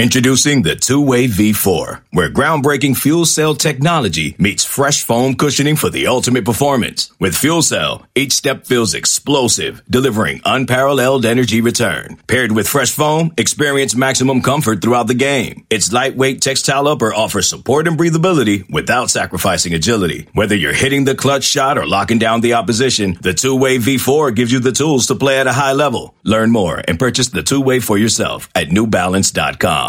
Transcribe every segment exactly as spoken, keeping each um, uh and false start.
Introducing the Two-Way V four, where groundbreaking fuel cell technology meets fresh foam cushioning for the ultimate performance. With fuel cell, each step feels explosive, delivering unparalleled energy return. Paired with fresh foam, experience maximum comfort throughout the game. Its lightweight textile upper offers support and breathability without sacrificing agility. Whether you're hitting the clutch shot or locking down the opposition, the Two-Way V four gives you the tools to play at a high level. Learn more and purchase the Two-Way for yourself at new balance dot com.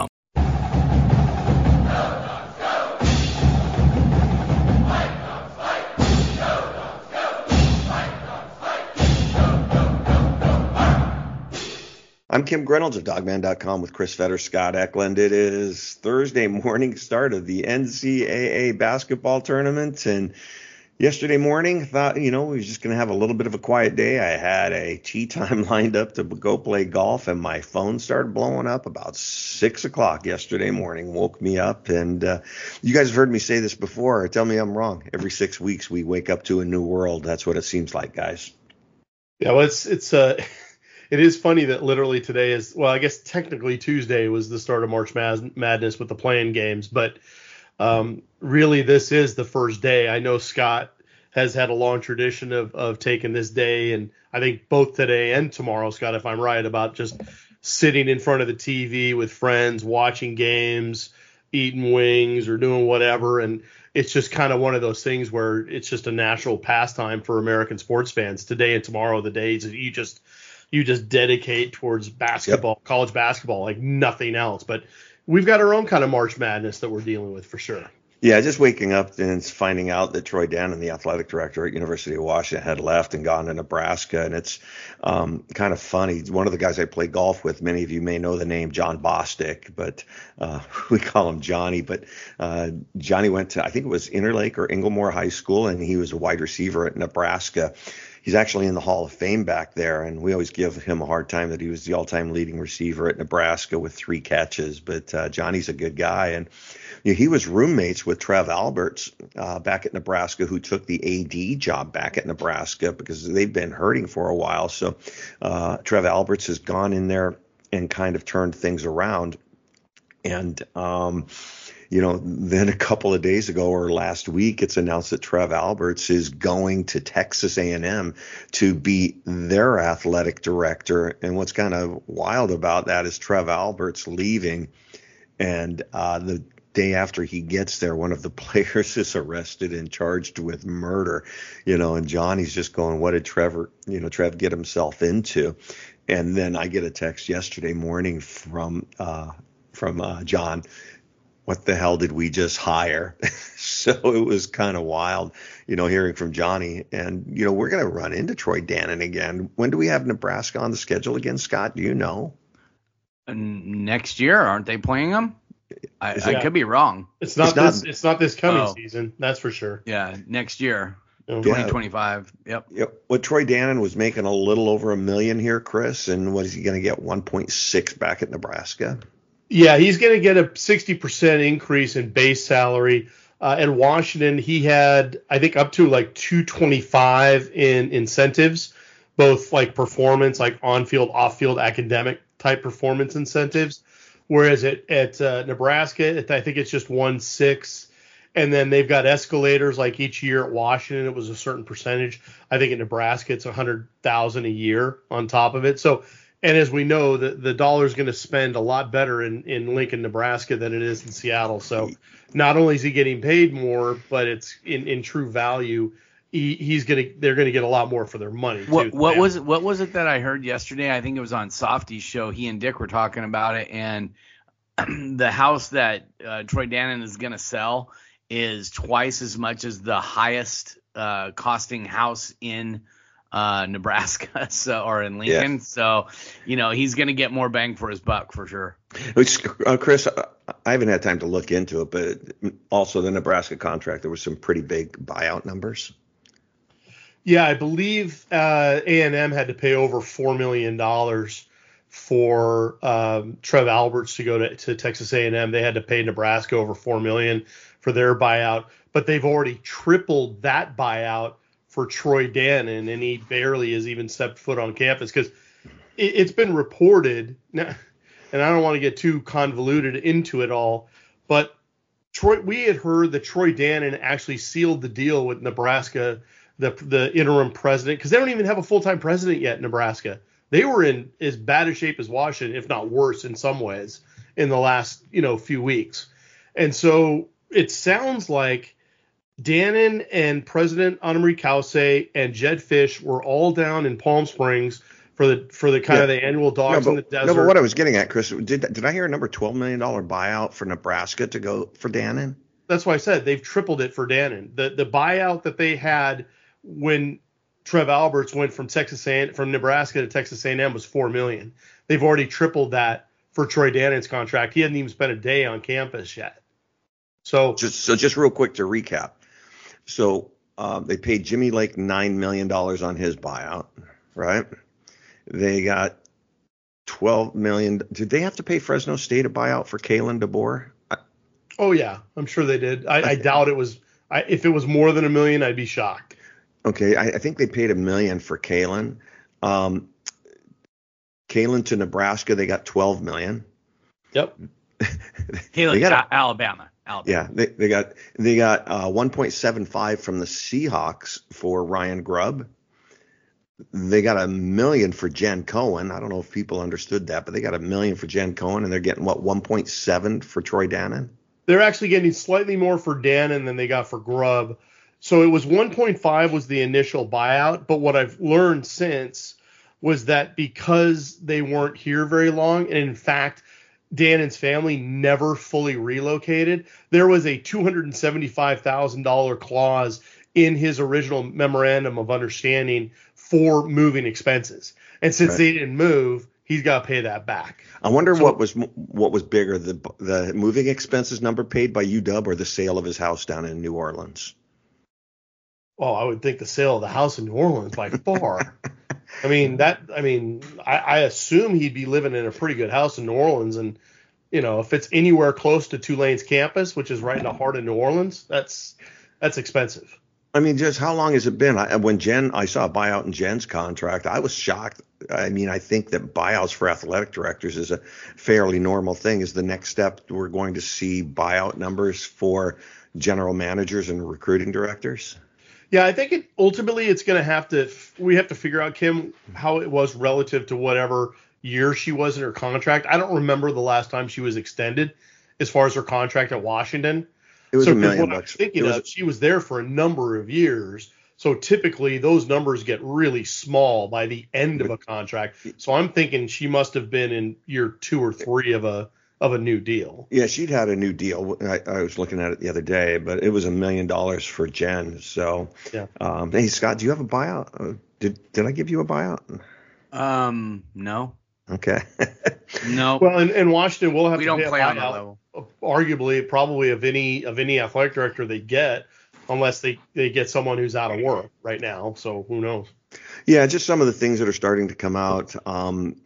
I'm Kim Reynolds of dogman dot com with Chris Fetter, Scott Eklund. It is Thursday morning start of the N C double A basketball tournament. And yesterday morning, thought, you know, we were just going to have a little bit of a quiet day. I had a tee time lined up to go play golf, and my phone started blowing up about six o'clock yesterday morning. Woke me up. And uh, you guys have heard me say this before. Tell me I'm wrong. Every six weeks we wake up to a new world. That's what it seems like, guys. Yeah, well, it's, it's, uh, It is funny that literally today is, well, I guess technically Tuesday was the start of March Madness with the playing games, but um, really this is the first day. I know Scott has had a long tradition of, of taking this day, and I think both today and tomorrow, Scott, if I'm right, about just sitting in front of the T V with friends, watching games, eating wings or doing whatever, and it's just kind of one of those things where it's just a natural pastime for American sports fans. Today and tomorrow, the days that you just – you just dedicate towards basketball, yep. College basketball, like nothing else. But we've got our own kind of March Madness that we're dealing with for sure. Yeah, just waking up and finding out that Troy Dannon, the athletic director at University of Washington, had left and gone to Nebraska. And it's um, kind of funny. One of the guys I play golf with, many of you may know the name John Bostic, but uh, we call him Johnny. But uh, Johnny went to, I think it was Interlake or Inglemore High School, and he was a wide receiver at Nebraska. He's actually in the Hall of Fame back there, and we always give him a hard time that he was the all-time leading receiver at Nebraska with three catches. But uh, Johnny's a good guy, and you know, he was roommates with Trev Alberts uh, back at Nebraska, who took the A D job back at Nebraska because they've been hurting for a while. So uh, Trev Alberts has gone in there and kind of turned things around. And um, you know, then a couple of days ago or last week, it's announced that Trev Alberts is going to Texas A and M to be their athletic director. And what's kind of wild about that is Trev Alberts leaving, and uh, the day after he gets there, one of the players is arrested and charged with murder. You know, and Johnny's just going, "What did Trevor, you know, Trev get himself into?" And then I get a text yesterday morning from uh, from uh, John. What the hell did we just hire? So it was kind of wild, you know, hearing from Johnny. And, you know, we're going to run into Troy Dannon again. When do we have Nebraska on the schedule again, Scott? Do you know? Next year, aren't they playing them? I, it, I could be wrong. It's not, it's this. Not, it's not this coming oh. season. That's for sure. Yeah, next year. Yeah. twenty twenty-five. Yep. Yep. Well, Troy Dannon was making a little over a million here, Chris. And what is he going to get? one point six back at Nebraska? Yeah, he's going to get a sixty percent increase in base salary. Uh, at Washington, he had, I think, up to like two twenty-five in incentives, both like performance, like on-field, off-field, academic type performance incentives. Whereas at, at uh, Nebraska, I think it's just one six. And then they've got escalators like each year at Washington. It was a certain percentage. I think at Nebraska, it's one hundred thousand dollars a year on top of it. So, and as we know, the, the dollar is going to spend a lot better in, in Lincoln, Nebraska than it is in Seattle. So not only is he getting paid more, but it's in, in true value. He, he's going to they're going to get a lot more for their money. What, too, what was it? What was it that I heard yesterday? I think it was on Softy's show. He and Dick were talking about it, and the house that uh, Troy Dannon is going to sell is twice as much as the highest uh, costing house in uh Nebraska, so or in Lincoln. Yeah. So, you know, he's going to get more bang for his buck for sure. Which, uh, Chris, I haven't had time to look into it, but also the Nebraska contract, there were some pretty big buyout numbers. Yeah, I believe uh, A and M had to pay over four million dollars for um, Trev Alberts to go to, to Texas A and M. They had to pay Nebraska over four million dollars for their buyout, but they've already tripled that buyout for Troy Dannon, and he barely has even stepped foot on campus because it, it's been reported. Now, and I don't want to get too convoluted into it all, but Troy, we had heard that Troy Dannen actually sealed the deal with Nebraska, the the interim president, because they don't even have a full-time president yet in Nebraska. They were in as bad a shape as Washington, if not worse in some ways, in the last, you know, few weeks. And so it sounds like Dannen and President Annemarie Kause and Jedd Fisch were all down in Palm Springs for the for the kind yeah. of the annual Dogs no, in but, the Desert. No, but what I was getting at, Chris, did did I hear a number twelve million dollars buyout for Nebraska to go for Dannen? That's why I said they've tripled it for Dannen. The the buyout that they had when Trev Alberts went from Texas A and M, from Nebraska to Texas A and M was four million dollars. They've already tripled that for Troy Dannen's contract. He hadn't even spent a day on campus yet. So just so just real quick to recap. So uh, they paid Jimmy Lake nine million dollars on his buyout, right? They got twelve million dollars. Did they have to pay Fresno State a buyout for Kalen DeBoer? I, oh, yeah, I'm sure they did. I, I, I doubt it was I, – if it was more than a million, I'd be shocked. Okay, I, I think they paid a million for Kalen. Um, Kalen to Nebraska, they got twelve million dollars. Yep. Kalen got Alabama. Alabama. Yeah, they, they got they got uh, one point seven five from the Seahawks for Ryan Grubb. They got a million for Jen Cohen. I don't know if people understood that, but they got a million for Jen Cohen, and they're getting what one point seven for Troy Dannen. They're actually getting slightly more for Dannen than they got for Grubb. So it was one point five was the initial buyout, but what I've learned since was that because they weren't here very long, and in fact Dannen's family never fully relocated, there was a two hundred seventy-five thousand dollars clause in his original memorandum of understanding for moving expenses. And since right. they didn't move, he's got to pay that back. I wonder so, what was what was bigger, the the moving expenses number paid by U W or the sale of his house down in New Orleans? Oh, I would think the sale of the house in New Orleans by far. I mean, that, I mean, I, I assume he'd be living in a pretty good house in New Orleans. And, you know, if it's anywhere close to Tulane's campus, which is right in the heart of New Orleans, that's, that's expensive. I mean, just how long has it been? I, when Jen, I saw a buyout in Jen's contract, I was shocked. I mean, I think that buyouts for athletic directors is a fairly normal thing. Is the next step we're going to see buyout numbers for general managers and recruiting directors? Yeah, I think it, ultimately it's going to have to – we have to figure out, Kim, how it was relative to whatever year she was in her contract. I don't remember the last time she was extended as far as her contract at Washington. It was so a million what bucks. I'm thinking it was of, she was there for a number of years. So typically those numbers get really small by the end of a contract. So I'm thinking she must have been in year two or three of a of a new deal. Yeah, she'd had a new deal. I, I was looking at it the other day, but it was a million dollars for Jen. So, yeah. Um, hey, Scott, do you have a buyout? Uh, did did I give you a buyout? Um, no. Okay. No. Well, in, in Washington, we'll have we to don't pay play a on that buyout, level. arguably, probably of any of any athletic director they get, unless they, they get someone who's out of work right now. So who knows? Yeah, just some of the things that are starting to come out. Um,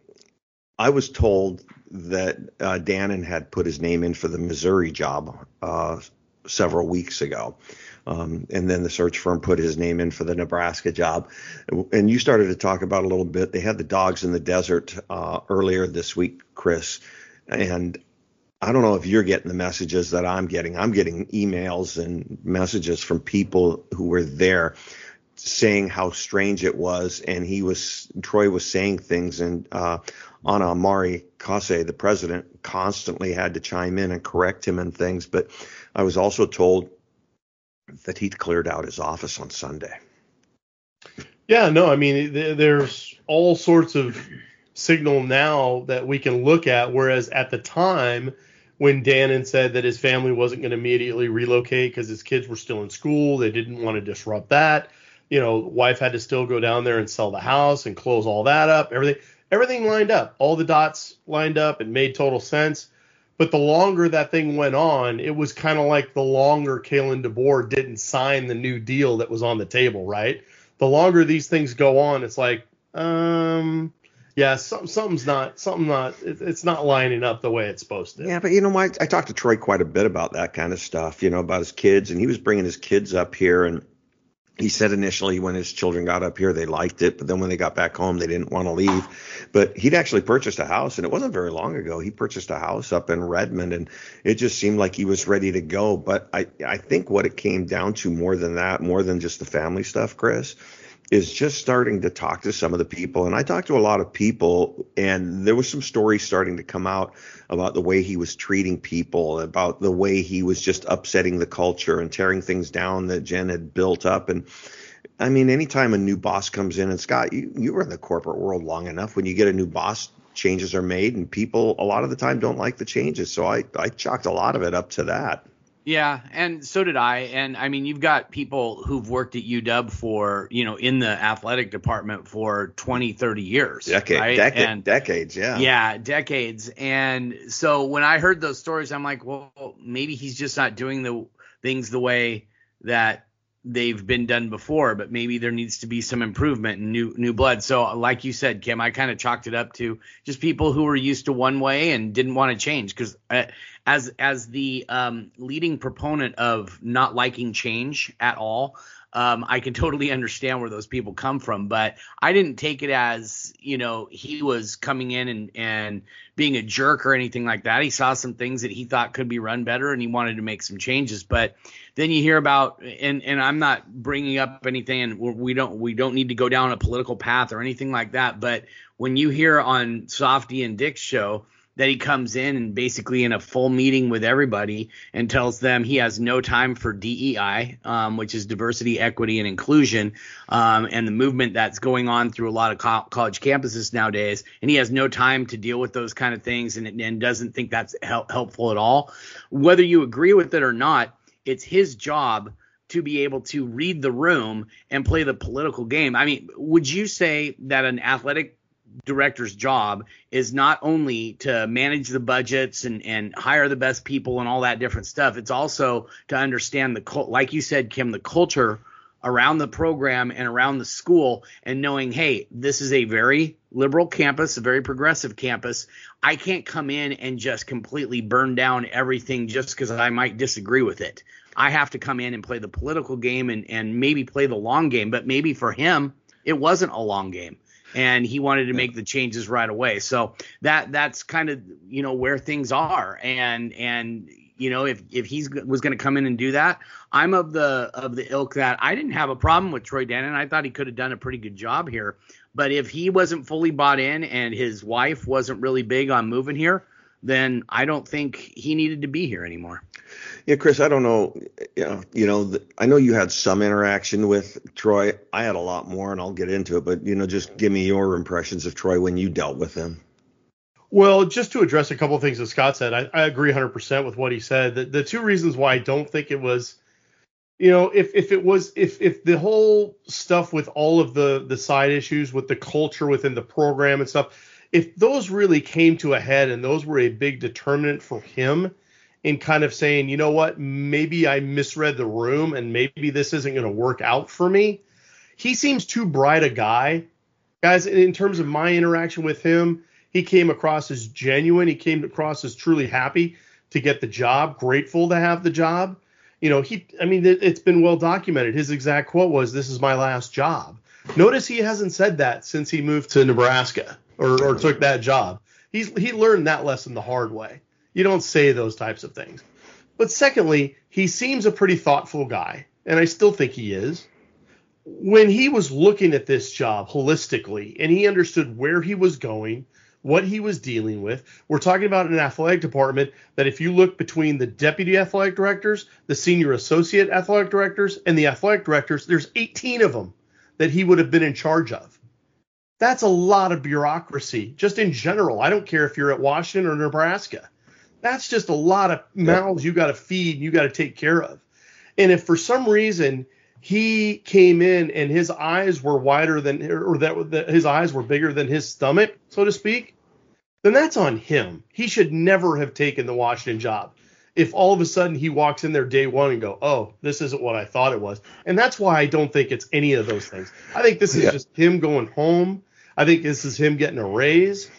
I was told that uh, Dannen had put his name in for the Missouri job uh, several weeks ago. Um, and then the search firm put his name in for the Nebraska job. And you started to talk about a little bit. They had the Dogs in the Desert uh, earlier this week, Chris. And I don't know if you're getting the messages that I'm getting. I'm getting emails and messages from people who were there saying how strange it was. And he was, Troy was saying things, and uh, Anna Amari Kase, the president, constantly had to chime in and correct him and things. But I was also told that he'd cleared out his office on Sunday. Yeah, no, I mean, th- there's all sorts of signal now that we can look at, whereas at the time when Dannen said that his family wasn't going to immediately relocate because his kids were still in school, they didn't want to disrupt that. You know, wife had to still go down there and sell the house and close all that up. Everything, everything lined up. All the dots lined up. It made total sense. But the longer that thing went on, it was kind of like the longer Kalen DeBoer didn't sign the new deal that was on the table, right? The longer these things go on, it's like, um, yeah, some, something's not, something not, it, it's not lining up the way it's supposed to. Yeah, but you know, I, I talked to Troy quite a bit about that kind of stuff, you know, about his kids, and he was bringing his kids up here, and He said initially when his children got up here, they liked it, but then when they got back home, they didn't want to leave. But he'd actually purchased a house, and it wasn't very long ago. He purchased a house up in Redmond, and it just seemed like he was ready to go. But I, I think what it came down to more than that, more than just the family stuff, Chris, is just starting to talk to some of the people. And I talked to a lot of people, and there was some stories starting to come out about the way he was treating people, about the way he was just upsetting the culture and tearing things down that Jen had built up. And I mean, anytime a new boss comes in, and Scott, you, you were in the corporate world long enough, when you get a new boss, changes are made, and people a lot of the time don't like the changes. So I, I chalked a lot of it up to that. Yeah, and so did I. And I mean, you've got people who've worked at U W for, you know, in the athletic department for twenty, thirty years. Decade, right? decade, and, decades, yeah. Yeah, decades. And so when I heard those stories, I'm like, well, maybe he's just not doing the things the way that they've been done before, but maybe there needs to be some improvement and new new blood. So like you said, Kim, I kind of chalked it up to just people who were used to one way and didn't want to change, because uh, as as the um, leading proponent of not liking change at all, um, I can totally understand where those people come from. But I didn't take it as, you know, he was coming in and, and being a jerk or anything like that. He saw some things that he thought could be run better, and he wanted to make some changes. But then you hear about, and, and I'm not bringing up anything, and we don't we don't need to go down a political path or anything like that. But when you hear on Softy and Dick's show that he comes in and basically in a full meeting with everybody and tells them he has no time for D E I, um, which is diversity, equity, and inclusion, um, and the movement that's going on through a lot of co- college campuses nowadays, and he has no time to deal with those kind of things, and, and doesn't think that's hel- helpful at all. Whether you agree with it or not, it's his job to be able to read the room and play the political game. I mean, would you say that an athletic director's job is not only to manage the budgets and, and hire the best people and all that different stuff, it's also to understand the, like you said, Kim, the culture around the program and around the school, and knowing, hey, this is a very liberal campus, a very progressive campus. I can't come in and just completely burn down everything just because I might disagree with it. I have to come in and play the political game and, and maybe play the long game. But maybe for him, it wasn't a long game, and he wanted to make the changes right away. So that that's kind of, you know, where things are. And and you know, if if he was going to come in and do that, I'm of the of the ilk that I didn't have a problem with Troy Dannen. I thought he could have done a pretty good job here. But if he wasn't fully bought in and his wife wasn't really big on moving here, then I don't think he needed to be here anymore. Yeah, Chris, I don't know. You know, you know the, I know you had some interaction with Troy. I had a lot more, and I'll get into it. But, you know, just give me your impressions of Troy when you dealt with him. Well, just to address a couple of things that Scott said, I, I agree one hundred percent with what he said. The, the two reasons why I don't think it was, you know, if, if it was, if if the whole stuff with all of the, the side issues with the culture within the program and stuff, if those really came to a head and those were a big determinant for him in kind of saying, you know what, maybe I misread the room and maybe this isn't going to work out for me. He seems too bright a guy. Guys, in terms of my interaction with him, he came across as genuine. He came across as truly happy to get the job, grateful to have the job. You know, he, I mean, it, it's been well documented. His exact quote was, "This is my last job." Notice he hasn't said that since he moved to Nebraska or, or took that job. He's he learned that lesson the hard way. You don't say those types of things. But secondly, he seems a pretty thoughtful guy, and I still think he is. When he was looking at this job holistically and he understood where he was going, what he was dealing with, we're talking about an athletic department that if you look between the deputy athletic directors, the senior associate athletic directors, and the athletic directors, there's eighteen of them that he would have been in charge of. That's a lot of bureaucracy, just in general. I don't care if you're at Washington or Nebraska. That's just a lot of mouths you got to feed and you got to take care of. And if for some reason he came in and his eyes were wider than, or that, that his eyes were bigger than his stomach, so to speak, then that's on him. He should never have taken the Washington job. If all of a sudden he walks in there day one and go, oh, this isn't what I thought it was. And that's why I don't think it's any of those things. I think this is yeah. just him going home. I think this is him getting a raise.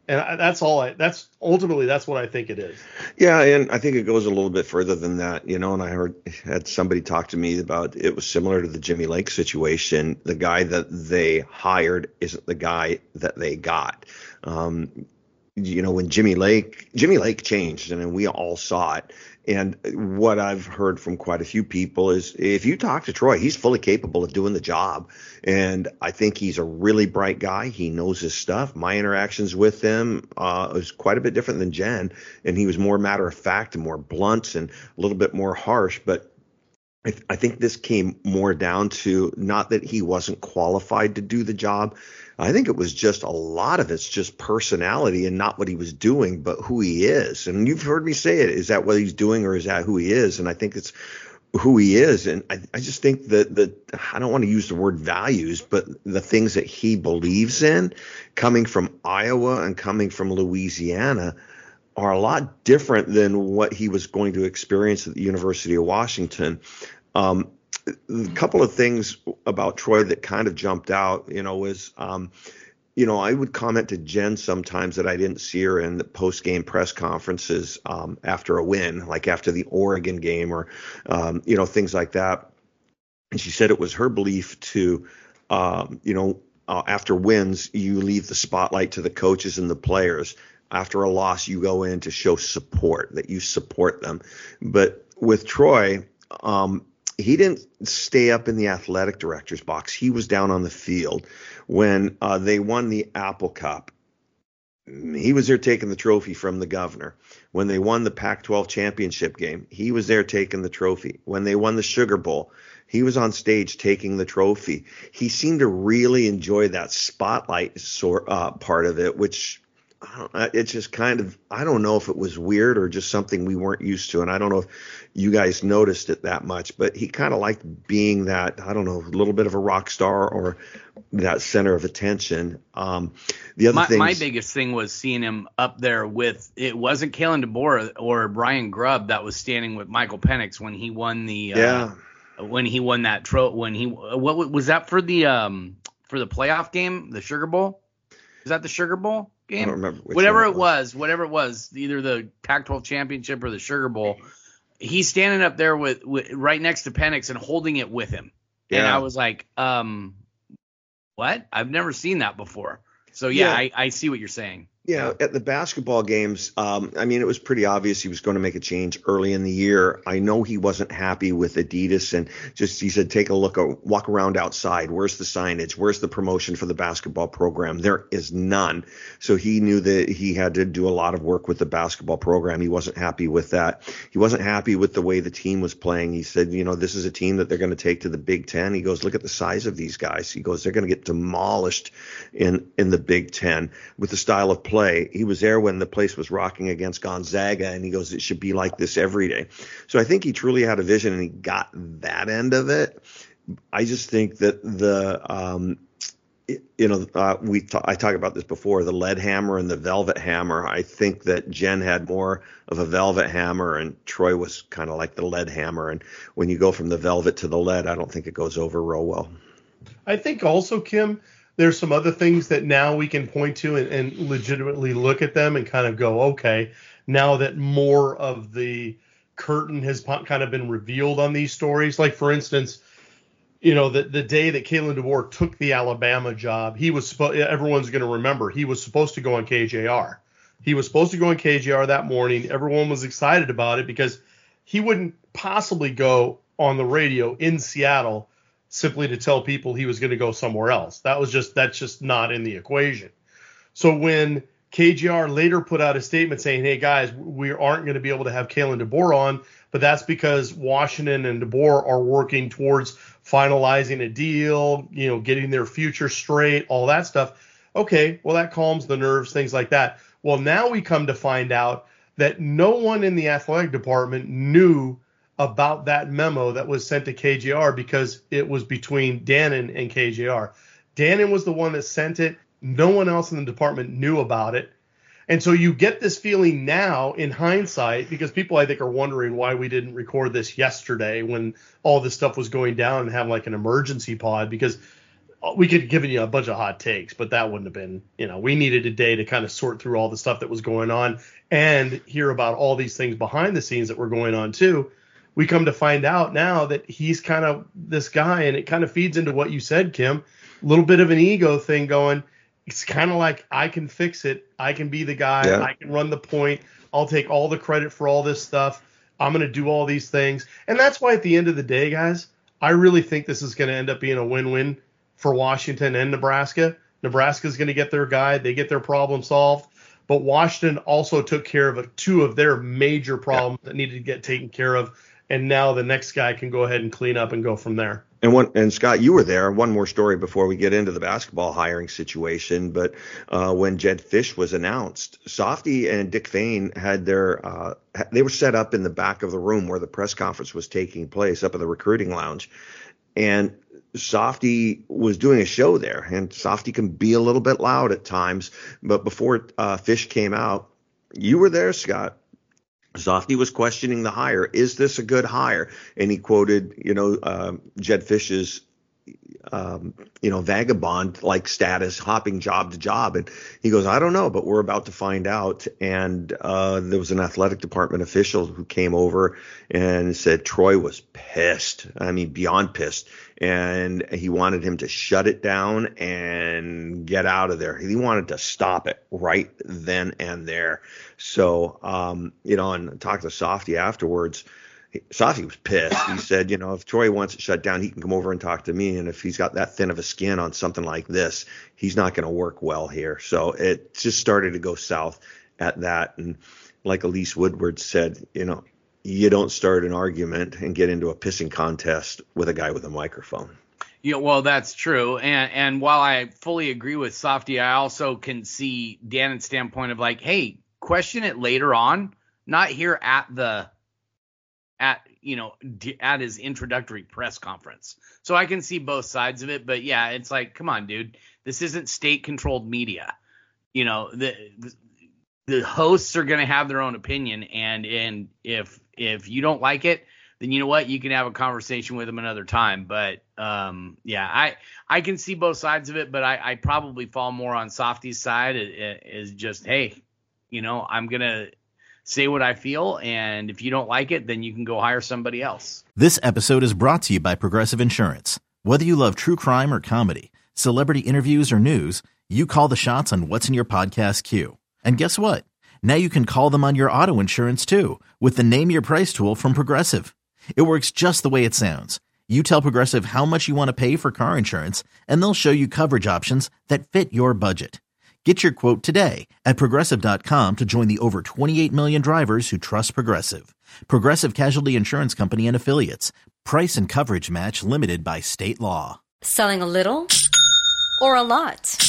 And I, that's all I, that's ultimately, that's what I think it is. Yeah. And I think it goes a little bit further than that, you know, and I heard, had somebody talk to me about, it was similar to the Jimmy Lake situation. The guy that they hired isn't the guy that they got. Um, you know, when Jimmy Lake, Jimmy Lake changed, and we all saw it. And what I've heard from quite a few people is if you talk to Troy, he's fully capable of doing the job. And I think he's a really bright guy. He knows his stuff. My interactions with him uh, was quite a bit different than Jen. And he was more matter of fact and more blunt and a little bit more harsh. But I, th- I think this came more down to not that he wasn't qualified to do the job. I think it was just a lot of it's just personality and not what he was doing, but who he is. And you've heard me say it. Is that what he's doing or is that who he is? And I think it's who he is. And I, I just think that, that I don't want to use the word values, but the things that he believes in coming from Iowa and coming from Louisiana are a lot different than what he was going to experience at the University of Washington. Um, A couple of things about Troy that kind of jumped out, you know, was, um, you know, I would comment to Jen sometimes that I didn't see her in the post-game press conferences um, after a win, like after the Oregon game or, um, you know, things like that. And she said it was her belief to, um, you know, uh, after wins, you leave the spotlight to the coaches and the players. After a loss, you go in to show support, that you support them. But with Troy, um, he didn't stay up in the athletic director's box. He was down on the field when uh, they won the Apple Cup. He was there taking the trophy from the governor. When they won the Pac twelve championship game, he was there taking the trophy. When they won the Sugar Bowl, he was on stage taking the trophy. He seemed to really enjoy that spotlight sort uh, part of it, which I don't, it's just kind of, I don't know if it was weird or just something we weren't used to. And I don't know if you guys noticed it that much, but he kind of liked being that, I don't know, a little bit of a rock star or that center of attention. Um, the other my, thing, my biggest thing was seeing him up there with, it wasn't Kalen DeBoer or Brian Grubb that was standing with Michael Penix when he won the, uh, yeah, when he won that tro, when he, what was that for the, um, for the playoff game, the Sugar Bowl? Is that the Sugar Bowl game? I don't remember which whatever one it was. was, whatever it was, either the Pac twelve championship or the Sugar Bowl. He's standing up there with, with right next to Penix and holding it with him. Yeah. And I was like, um, what? I've never seen that before. So yeah, Yeah. I, I see what you're saying. Yeah, at the basketball games, um, I mean, it was pretty obvious he was going to make a change early in the year. I know he wasn't happy with Adidas and just, he said, take a look, walk around outside. Where's the signage? Where's the promotion for the basketball program? There is none. So he knew that he had to do a lot of work with the basketball program. He wasn't happy with that. He wasn't happy with the way the team was playing. He said, you know, this is a team that they're going to take to the Big Ten. He goes, look at the size of these guys. He goes, they're going to get demolished in, in the Big Ten with the style of play. He was there when the place was rocking against Gonzaga, and he goes, it should be like this every day. So I think he truly had a vision, and he got that end of it. I just think that the, um, you know, uh, we t- I talked about this before, the lead hammer and the velvet hammer. I think that Jen had more of a velvet hammer, and Troy was kind of like the lead hammer. And when you go from the velvet to the lead, I don't think it goes over real well. I think also, Kim, there's some other things that now we can point to and, and legitimately look at them and kind of go, okay, now that more of the curtain has kind of been revealed on these stories. Like, for instance, you know, the, the day that Kalen DeBoer took the Alabama job, he was supposed, everyone's going to remember, he was supposed to go on K J R. He was supposed to go on K J R that morning. Everyone was excited about it because he wouldn't possibly go on the radio in Seattle simply to tell people he was going to go somewhere else. That was just, that's just not in the equation. So when K J R later put out a statement saying, hey guys, we aren't going to be able to have Kalen DeBoer on, but that's because Washington and DeBoer are working towards finalizing a deal, you know, getting their future straight, all that stuff. Okay, well, that calms the nerves, things like that. Well, now we come to find out that no one in the athletic department knew about that memo that was sent to K J R because it was between Dannon and K J R. Dannon was the one that sent it. No one else in the department knew about it. And so you get this feeling now in hindsight, because people, I think, are wondering why we didn't record this yesterday when all this stuff was going down and have like an emergency pod, because we could have given you a bunch of hot takes, but that wouldn't have been, you know, we needed a day to kind of sort through all the stuff that was going on and hear about all these things behind the scenes that were going on too. We come to find out now that he's kind of this guy, and it kind of feeds into what you said, Kim, a little bit of an ego thing going. It's kind of like, I can fix it. I can be the guy. Yeah. I can run the point. I'll take all the credit for all this stuff. I'm going to do all these things. And that's why at the end of the day, guys, I really think this is going to end up being a win-win for Washington and Nebraska. Nebraska's going to get their guy. They get their problem solved. But Washington also took care of a, two of their major problems yeah. that needed to get taken care of. And now the next guy can go ahead and clean up and go from there. And one, and Scott, you were there. One more story before we get into the basketball hiring situation. But uh, when Jedd Fisch was announced, Softy and Dick Fain had their uh, they were set up in the back of the room where the press conference was taking place, up in the recruiting lounge. And Softy was doing a show there, and Softy can be a little bit loud at times. But before uh, Fisch came out, you were there, Scott. Softy was questioning the hire. Is this a good hire? And he quoted, you know, uh, Jedd Fisch's, um, you know, vagabond-like status, hopping job to job. And he goes, I don't know, but we're about to find out. And uh, there was an athletic department official who came over and said Troy was pissed. I mean, beyond pissed. And he wanted him to shut it down and get out of there. He wanted to stop it right then and there. So, um, you know, and talked to Softy afterwards. Softy was pissed. He said, you know, if Troy wants it shut down, he can come over and talk to me. And if he's got that thin of a skin on something like this, he's not going to work well here. So it just started to go south at that. And like Elise Woodward said, you know, you don't start an argument and get into a pissing contest with a guy with a microphone. Yeah, well, that's true. And and while I fully agree with Softy, I also can see Dan's standpoint of like, hey, question it later on, not here at the at you know at his introductory press conference. So I can see both sides of it. But yeah, it's like, come on, dude, this isn't state controlled media. You know, the the hosts are going to have their own opinion, and and if if you don't like it, then you know what, you can have a conversation with them another time. But um, yeah, I I can see both sides of it, but I, I probably fall more on Softy's side. It, is just, hey, you know, I'm gonna say what I feel, and if you don't like it, then you can go hire somebody else. This episode is brought to you by Progressive Insurance. Whether you love true crime or comedy, celebrity interviews or news, you call the shots on what's in your podcast queue. And guess what? Now you can call them on your auto insurance too with the Name Your Price tool from Progressive. It works just the way it sounds. You tell Progressive how much you want to pay for car insurance, and they'll show you coverage options that fit your budget. Get your quote today at Progressive dot com to join the over twenty-eight million drivers who trust Progressive. Progressive Casualty Insurance Company and Affiliates. Price and coverage match limited by state law. Selling a little or a lot?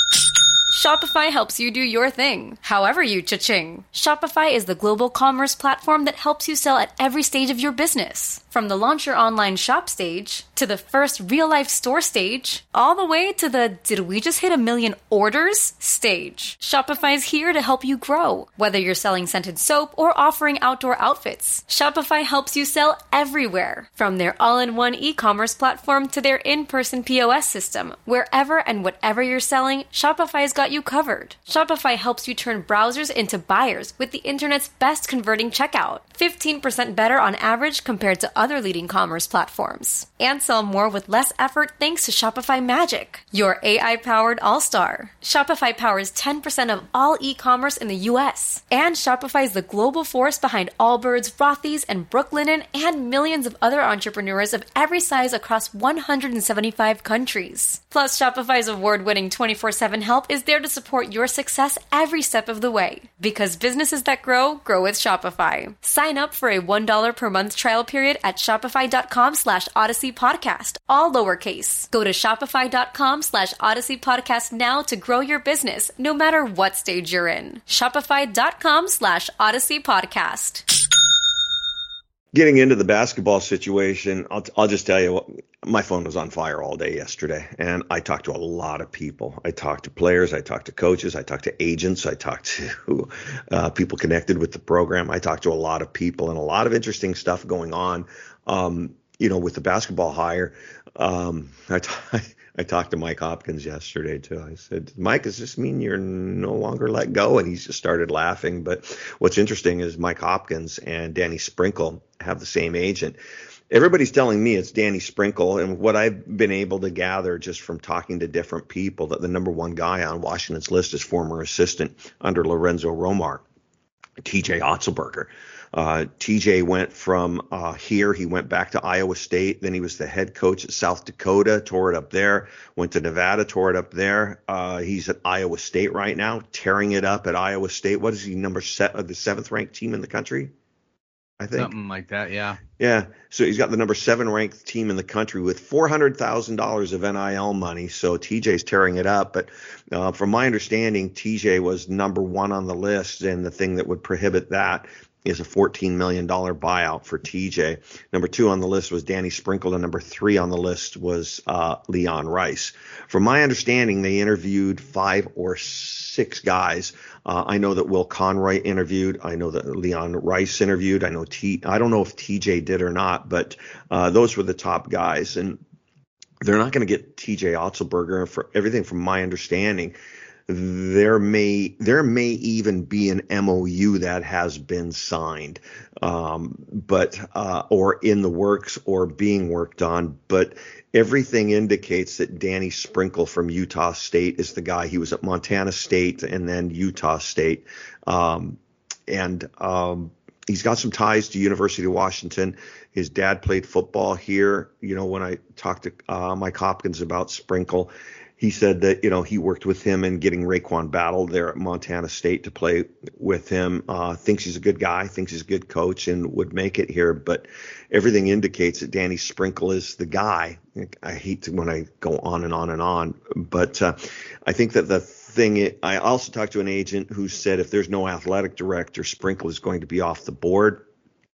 Shopify helps you do your thing, however you cha-ching. Shopify is the global commerce platform that helps you sell at every stage of your business. From the launch your online shop stage, to the first real-life store stage, all the way to the did we just hit a million orders stage. Shopify's here to help you grow. Whether you're selling scented soap or offering outdoor outfits, Shopify helps you sell everywhere. From their all-in-one e-commerce platform to their in-person P O S system, wherever and whatever you're selling, Shopify's got you covered. Shopify helps you turn browsers into buyers with the internet's best converting checkout. fifteen percent better on average compared to other leading commerce platforms. And sell more with less effort thanks to Shopify Magic, your A I-powered all-star. Shopify powers ten percent of all e-commerce in the U S. And Shopify is the global force behind Allbirds, Rothy's, and Brooklinen, and millions of other entrepreneurs of every size across one hundred seventy-five countries. Plus, Shopify's award-winning twenty-four seven help is there to support your success every step of the way. Because businesses that grow, grow with Shopify. Sign up for a one dollar per month trial period at shopify.com slash Odyssey Podcast, all lowercase. Go to shopify.com slash Odyssey Podcast now to grow your business, no matter what stage you're in. Shopify.com slash Odyssey Podcast. Getting into the basketball situation, I'll, I'll just tell you, my phone was on fire all day yesterday, and I talked to a lot of people. I talked to players, I talked to coaches, I talked to agents, I talked to uh, people connected with the program. I talked to a lot of people, and a lot of interesting stuff going on, um, you know, with the basketball hire. Um, I, t- I talked to Mike Hopkins yesterday too. I said, Mike, does this mean you're no longer let go? And he's just started laughing. But what's interesting is Mike Hopkins and Danny Sprinkle have the same agent. Everybody's telling me it's Danny Sprinkle, and what I've been able to gather just from talking to different people, that the number one guy on Washington's list is former assistant under Lorenzo Romar, T J Otzelberger. Uh, T J went from uh, here, he went back to Iowa State, then he was the head coach at South Dakota, tore it up there, went to Nevada, tore it up there. Uh, he's at Iowa State right now, tearing it up at Iowa State. What is he, number set, uh, the seventh ranked team in the country? I think. Something like that, yeah. Yeah, so he's got the number seven ranked team in the country with four hundred thousand dollars of N I L money. So T J's tearing it up. But uh, from my understanding, T J was number one on the list, and the thing that would prohibit that is a fourteen million dollars buyout for T J. Number two on the list was Danny Sprinkle, and number three on the list was uh, Leon Rice. From my understanding, they interviewed five or six guys. Uh, I know that Will Conroy interviewed. I know that Leon Rice interviewed. I know T. I don't know if T J did or not, but uh, those were the top guys. And they're not going to get T J Otzelberger. For everything from my understanding, there may there may even be an M O U that has been signed, um, but uh, or in the works or being worked on. But everything indicates that Danny Sprinkle from Utah State is the guy. He was at Montana State and then Utah State, um, and um, he's got some ties to University of Washington. His dad played football here. You know, when I talked to uh, Mike Hopkins about Sprinkle, he said that, you know, he worked with him in getting Raekwon Battle there at Montana State to play with him. Uh, thinks he's a good guy, thinks he's a good coach and would make it here. But everything indicates that Danny Sprinkle is the guy. I hate to, when I go on and on and on, but uh, I think that the thing, I also talked to an agent who said if there's no athletic director, Sprinkle is going to be off the board.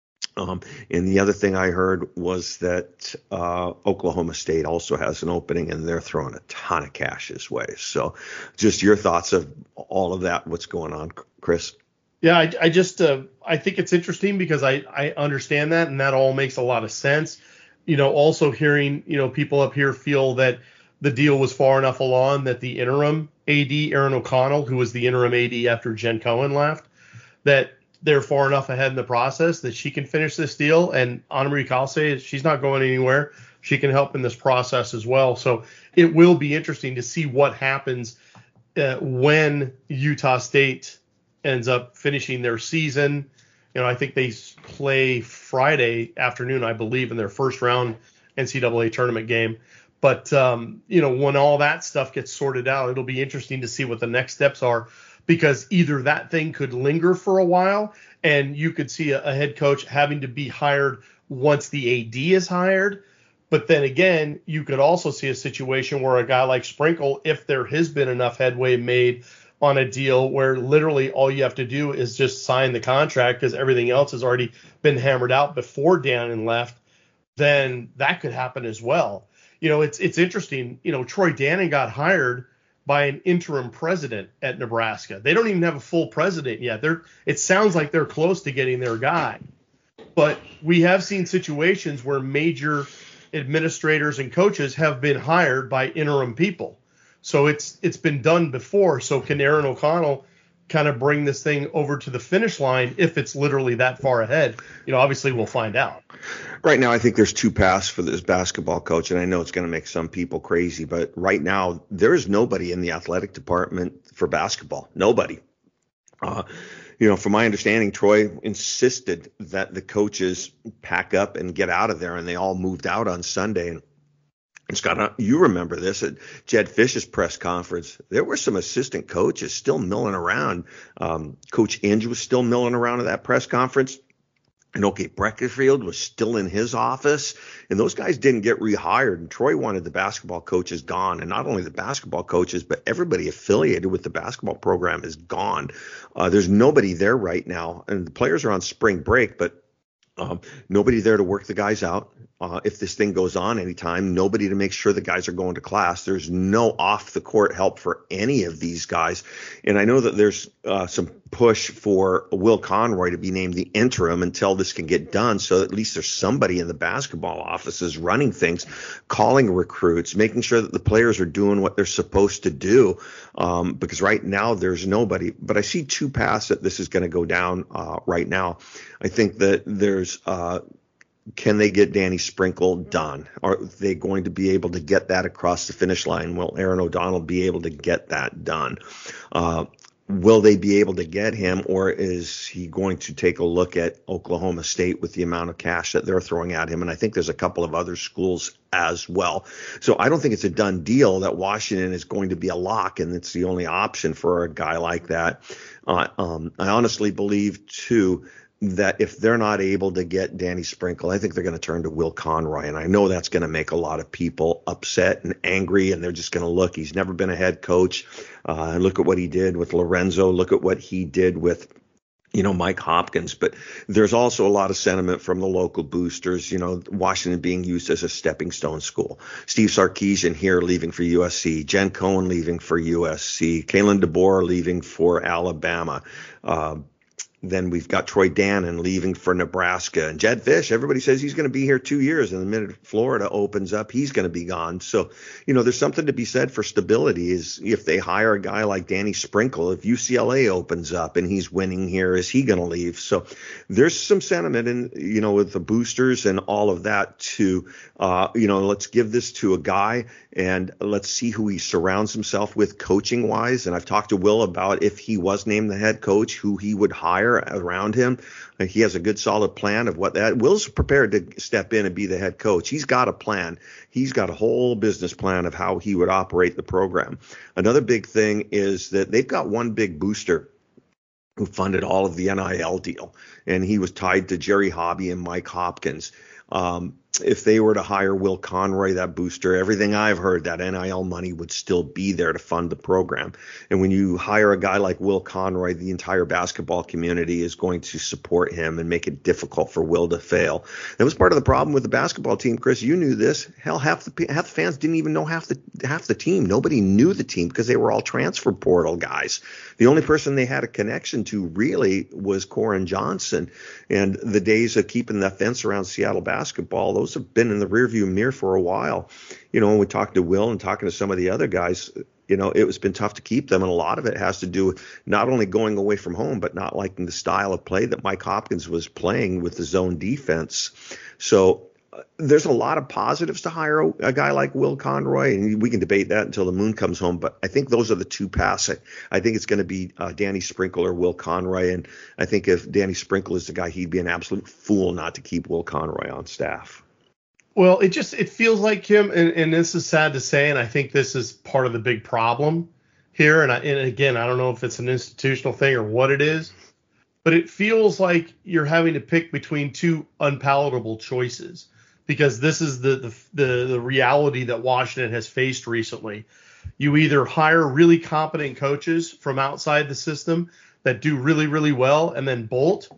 Um, and the other thing I heard was that uh, Oklahoma State also has an opening, and they're throwing a ton of cash his way. So just your thoughts of all of that, what's going on, Chris? Yeah, I, I just uh, I think it's interesting because I, I understand that, and that all makes a lot of sense. You know, also hearing, you know, people up here feel that the deal was far enough along that the interim A D, Aaron O'Connell, who was the interim A D after Jen Cohen left, that they're far enough ahead in the process that she can finish this deal. And Anna Marie Calce, she's not going anywhere. She can help in this process as well. So it will be interesting to see what happens uh, when Utah State ends up finishing their season. You know, I think they play Friday afternoon, I believe, in their first round N C double A tournament game. But, um, you know, when all that stuff gets sorted out, it'll be interesting to see what the next steps are, because either that thing could linger for a while and you could see a, a head coach having to be hired once the A D is hired. But then again, you could also see a situation where a guy like Sprinkle, if there has been enough headway made on a deal where literally all you have to do is just sign the contract because everything else has already been hammered out before Dannon left, then that could happen as well. You know, it's it's interesting. You know, Troy Dannon got hired by an interim president at Nebraska. They don't even have a full president yet. They're it sounds like they're close to getting their guy. But we have seen situations where major administrators and coaches have been hired by interim people. So it's it's been done before. So can Aaron O'Connell kind of bring this thing over to the finish line if it's literally that far ahead? You know, obviously we'll find out. Right now, I think there's two paths for this basketball coach, and I know it's going to make some people crazy, but right now there is nobody in the athletic department for basketball. Nobody. Uh, you know, from my understanding, Troy insisted that the coaches pack up and get out of there, and they all moved out on Sunday. And Scott, you remember this at Jed Fish's press conference. There were some assistant coaches still milling around. Um, Coach Inge was still milling around at that press conference. And okay, Breckerfield was still in his office, and those guys didn't get rehired. And Troy wanted the basketball coaches gone, and not only the basketball coaches, but everybody affiliated with the basketball program is gone. Uh, there's nobody there right now, and the players are on spring break, but um, nobody there to work the guys out. Uh, if this thing goes on anytime, nobody to make sure the guys are going to class. There's no off the court help for any of these guys. And I know that there's uh, some push for Will Conroy to be named the interim until this can get done. So at least there's somebody in the basketball offices running things, calling recruits, making sure that the players are doing what they're supposed to do. Um, because right now there's nobody, but I see two paths that this is going to go down uh, right now. I think that there's, uh, can they get Danny Sprinkle done? Are they going to be able to get that across the finish line? Will Aaron O'Donnell be able to get that done? Uh, will they be able to get him, or is he going to take a look at Oklahoma State with the amount of cash that they're throwing at him? And I think there's a couple of other schools as well. So I don't think it's a done deal that Washington is going to be a lock and it's the only option for a guy like that. Uh, um, I honestly believe, too, that if they're not able to get Danny Sprinkle, I think they're going to turn to Will Conroy. And I know that's going to make a lot of people upset and angry, and they're just going to look. He's never been a head coach. Uh, look at what he did with Lorenzo. Look at what he did with, you know, Mike Hopkins. But there's also a lot of sentiment from the local boosters, you know, Washington being used as a stepping stone school. Steve Sarkisian here leaving for U S C. Jen Cohen leaving for U S C. Kalen DeBoer leaving for Alabama. Uh, Then we've got Troy Dannon leaving for Nebraska. And Jedd Fisch, everybody says he's going to be here two years. And the minute Florida opens up, he's going to be gone. So, you know, there's something to be said for stability. Is if they hire a guy like Danny Sprinkle, if U C L A opens up and he's winning here, is he going to leave? So there's some sentiment in, you know, with the boosters and all of that to, uh, you know, let's give this to a guy and let's see who he surrounds himself with coaching wise. And I've talked to Will about if he was named the head coach, who he would hire around him. He has a good solid plan of what that Will's prepared to step in and be the head coach. He's got a plan. He's got a whole business plan of how he would operate the program. Another big thing is that they've got one big booster who funded all of the N I L deal, and he was tied to Jerry Hobby and Mike Hopkins. Um, if they were to hire Will Conroy, that booster, everything I've heard, that N I L money would still be there to fund the program. And when you hire a guy like Will Conroy, the entire basketball community is going to support him and make it difficult for Will to fail. That was part of the problem with the basketball team, Chris. You knew this. Hell, half the half the fans didn't even know half the half the team. Nobody knew the team because they were all transfer portal guys. The only person they had a connection to really was Corin Johnson. And the days of keeping that fence around Seattle basketball, those have been in the rearview mirror for a while. You know, when we talked to Will and talking to some of the other guys, you know, it was been tough to keep them. And a lot of it has to do with not only going away from home, but not liking the style of play that Mike Hopkins was playing with the zone defense. So uh, there's a lot of positives to hire a, a guy like Will Conroy, and we can debate that until the moon comes home. But I think those are the two paths. I, I think it's going to be uh, Danny Sprinkle or Will Conroy. And I think if Danny Sprinkle is the guy, he'd be an absolute fool not to keep Will Conroy on staff. Well, it just it feels like him, and, and this is sad to say, and I think this is part of the big problem here. And, I, and again, I don't know if it's an institutional thing or what it is, but it feels like you're having to pick between two unpalatable choices, because this is the the the, the reality that Washington has faced recently. You either hire really competent coaches from outside the system that do really, really well and then bolt,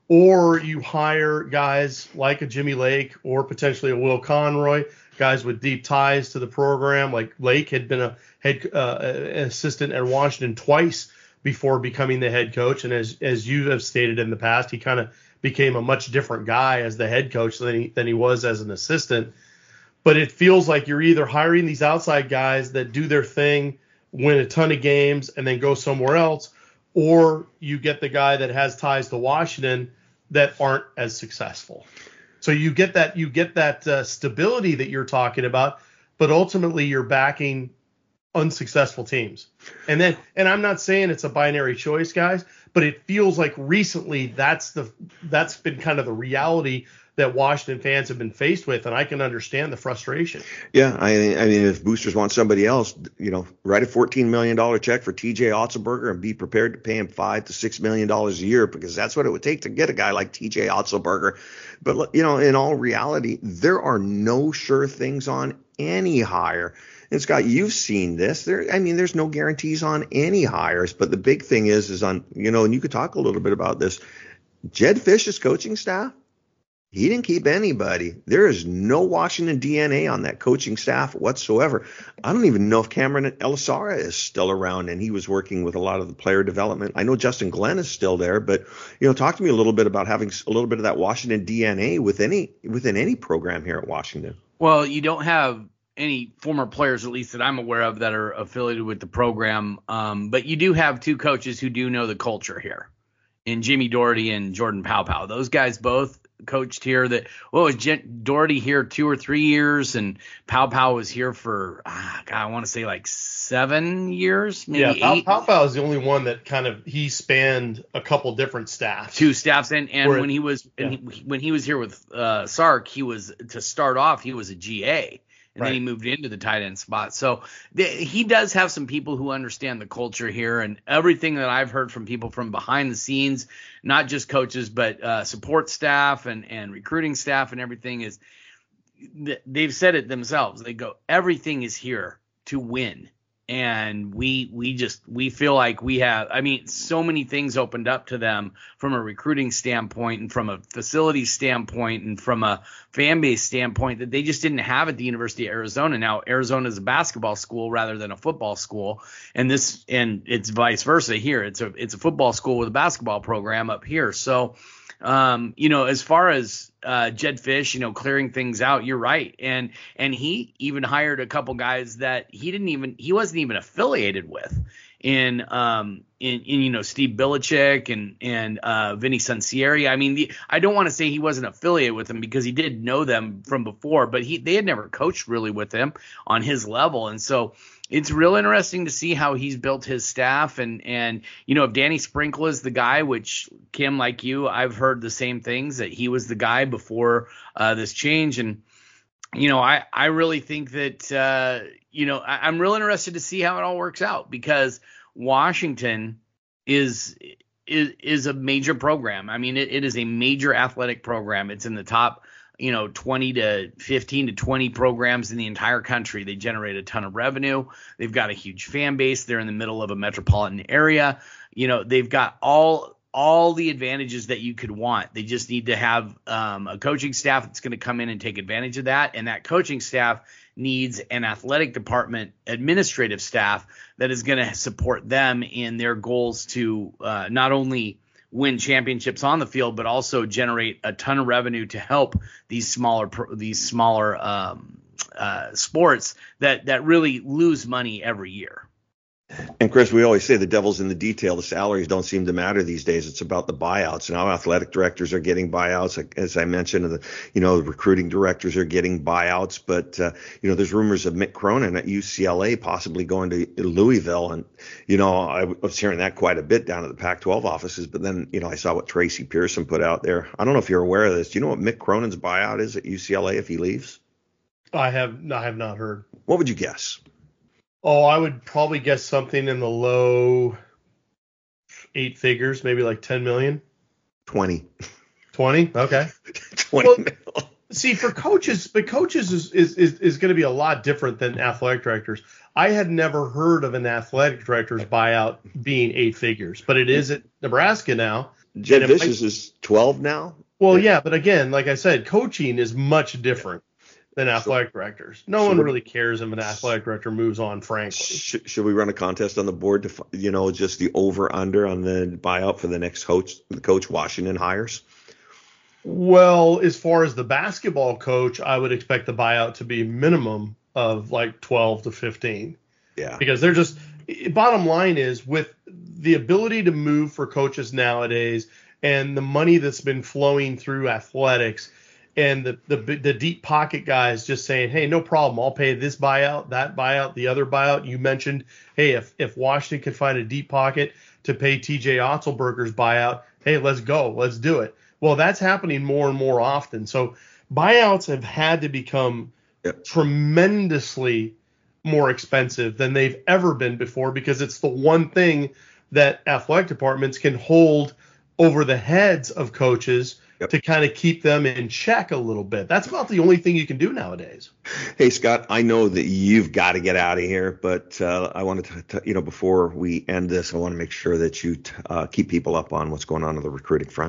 or you hire guys like a Jimmy Lake or potentially a Will Conroy, guys with deep ties to the program. Like Lake had been a head uh, assistant at Washington twice before becoming the head coach. And as as you have stated in the past, he kind of became a much different guy as the head coach than he, than he was as an assistant. But it feels like you're either hiring these outside guys that do their thing, win a ton of games, and then go somewhere else, or you get the guy that has ties to Washington that aren't as successful. So you get that you get that uh, stability that you're talking about, but ultimately you're backing unsuccessful teams. And then, and I'm not saying it's a binary choice, guys, but it feels like recently that's the that's been kind of the reality that Washington fans have been faced with, and I can understand the frustration. Yeah, I, I mean, if boosters want somebody else, you know, write a fourteen million dollars check for T J Otzelberger and be prepared to pay him five to six million dollars a year, because that's what it would take to get a guy like T J Otzelberger. But, you know, in all reality, there are no sure things on any hire. And Scott, you've seen this. There, I mean, there's no guarantees on any hires. But the big thing is, is on, you know, and you could talk a little bit about this. Jedd Fisch's coaching staff, He didn't keep anybody. There is no Washington D N A on that coaching staff whatsoever. I don't even know if Cameron Elisara is still around, and he was working with a lot of the player development. I know Justin Glenn is still there, but you know, talk to me a little bit about having a little bit of that Washington D N A with any within any program here at Washington. Well, you don't have any former players, at least that I'm aware of, that are affiliated with the program, um, but you do have two coaches who do know the culture here, in Jimmy Doherty and Jordan Paopao. Those guys both coached here. That what was Jen, Doherty here two or three years, and Paopao was here for ah, God, I want to say like seven years, maybe yeah, eight. Paopao is the only one that kind of he spanned a couple different staffs, two staffs, and and Where, when he was yeah. and he, when he was here with uh, Sark, he was to start off he was a G A. And right. then he moved into the tight end spot. So the, he does have some people who understand the culture here, and everything that I've heard from people from behind the scenes, not just coaches, but uh, support staff and, and recruiting staff and everything is they've said it themselves. They go, everything is here to win. And we we just we feel like we have I mean, so many things opened up to them from a recruiting standpoint and from a facility standpoint and from a fan base standpoint that they just didn't have at the University of Arizona. Now, Arizona is a basketball school rather than a football school, and this and it's vice versa here. It's a it's a football school with a basketball program up here. So, um, you know, as far as uh, Jedd Fisch, you know, clearing things out, you're right. And and he even hired a couple guys that he didn't even he wasn't even affiliated with in um in, in you know Steve Belichick and and uh, Vinny Sancieri. I mean, the, I don't want to say he wasn't affiliated with them because he did know them from before, but he they had never coached really with him on his level, and so. It's real interesting to see how he's built his staff, and, and you know, if Danny Sprinkle is the guy, which Kim, like you, I've heard the same things, that he was the guy before uh, this change. And, you know, I, I really think that, uh, you know, I, I'm real interested to see how it all works out, because Washington is is, is a major program. I mean, it, it is a major athletic program. It's in the top you know, twenty to fifteen to twenty programs in the entire country. They generate a ton of revenue. They've got a huge fan base. They're in the middle of a metropolitan area. You know, they've got all all the advantages that you could want. They just need to have um, a coaching staff that's going to come in and take advantage of that. And that coaching staff needs an athletic department administrative staff that is going to support them in their goals to uh, not only win championships on the field, but also generate a ton of revenue to help these smaller these smaller um, uh, sports that that really lose money every year. And Chris, we always say the devil's in the detail. The salaries don't seem to matter these days. It's about the buyouts. Now athletic directors are getting buyouts, as I mentioned. The you know the recruiting directors are getting buyouts. But uh, you know there's rumors of Mick Cronin at U C L A possibly going to Louisville, and you know I was hearing that quite a bit down at the Pac twelve offices. But then you know I saw what Tracy Pearson put out there. I don't know if you're aware of this. Do you know what Mick Cronin's buyout is at U C L A if he leaves? I have I have not heard. What would you guess? Oh, I would probably guess something in the low eight figures, maybe like ten million. twenty. twenty? Okay. twenty well, mil. See, for coaches, but coaches is, is, is, is going to be a lot different than athletic directors. I had never heard of an athletic director's buyout being eight figures, but it is at Nebraska now. Jedd Fisch is twelve now? Well, yeah, but again, like I said, coaching is much different than athletic directors. No one really cares if an athletic director moves on, frankly. Should, should we run a contest on the board to, you know, just the over under on the buyout for the next coach, the coach Washington hires? Well, as far as the basketball coach, I would expect the buyout to be minimum of like twelve to fifteen. Yeah. Because they're just, bottom line is, with the ability to move for coaches nowadays and the money that's been flowing through athletics, and the, the the deep pocket guys just saying, hey, no problem, I'll pay this buyout, that buyout, the other buyout. You mentioned, hey, if, if Washington can find a deep pocket to pay T J Otzelberger's buyout, hey, let's go, let's do it. Well, that's happening more and more often. So buyouts have had to become yep. tremendously more expensive than they've ever been before, because it's the one thing that athletic departments can hold over the heads of coaches Yep. to kind of keep them in check a little bit. That's about the only thing you can do nowadays. Hey, Scott, I know that you've got to get out of here, but uh, I wanted to, to, you know, before we end this, I want to make sure that you t- uh, keep people up on what's going on on the recruiting front.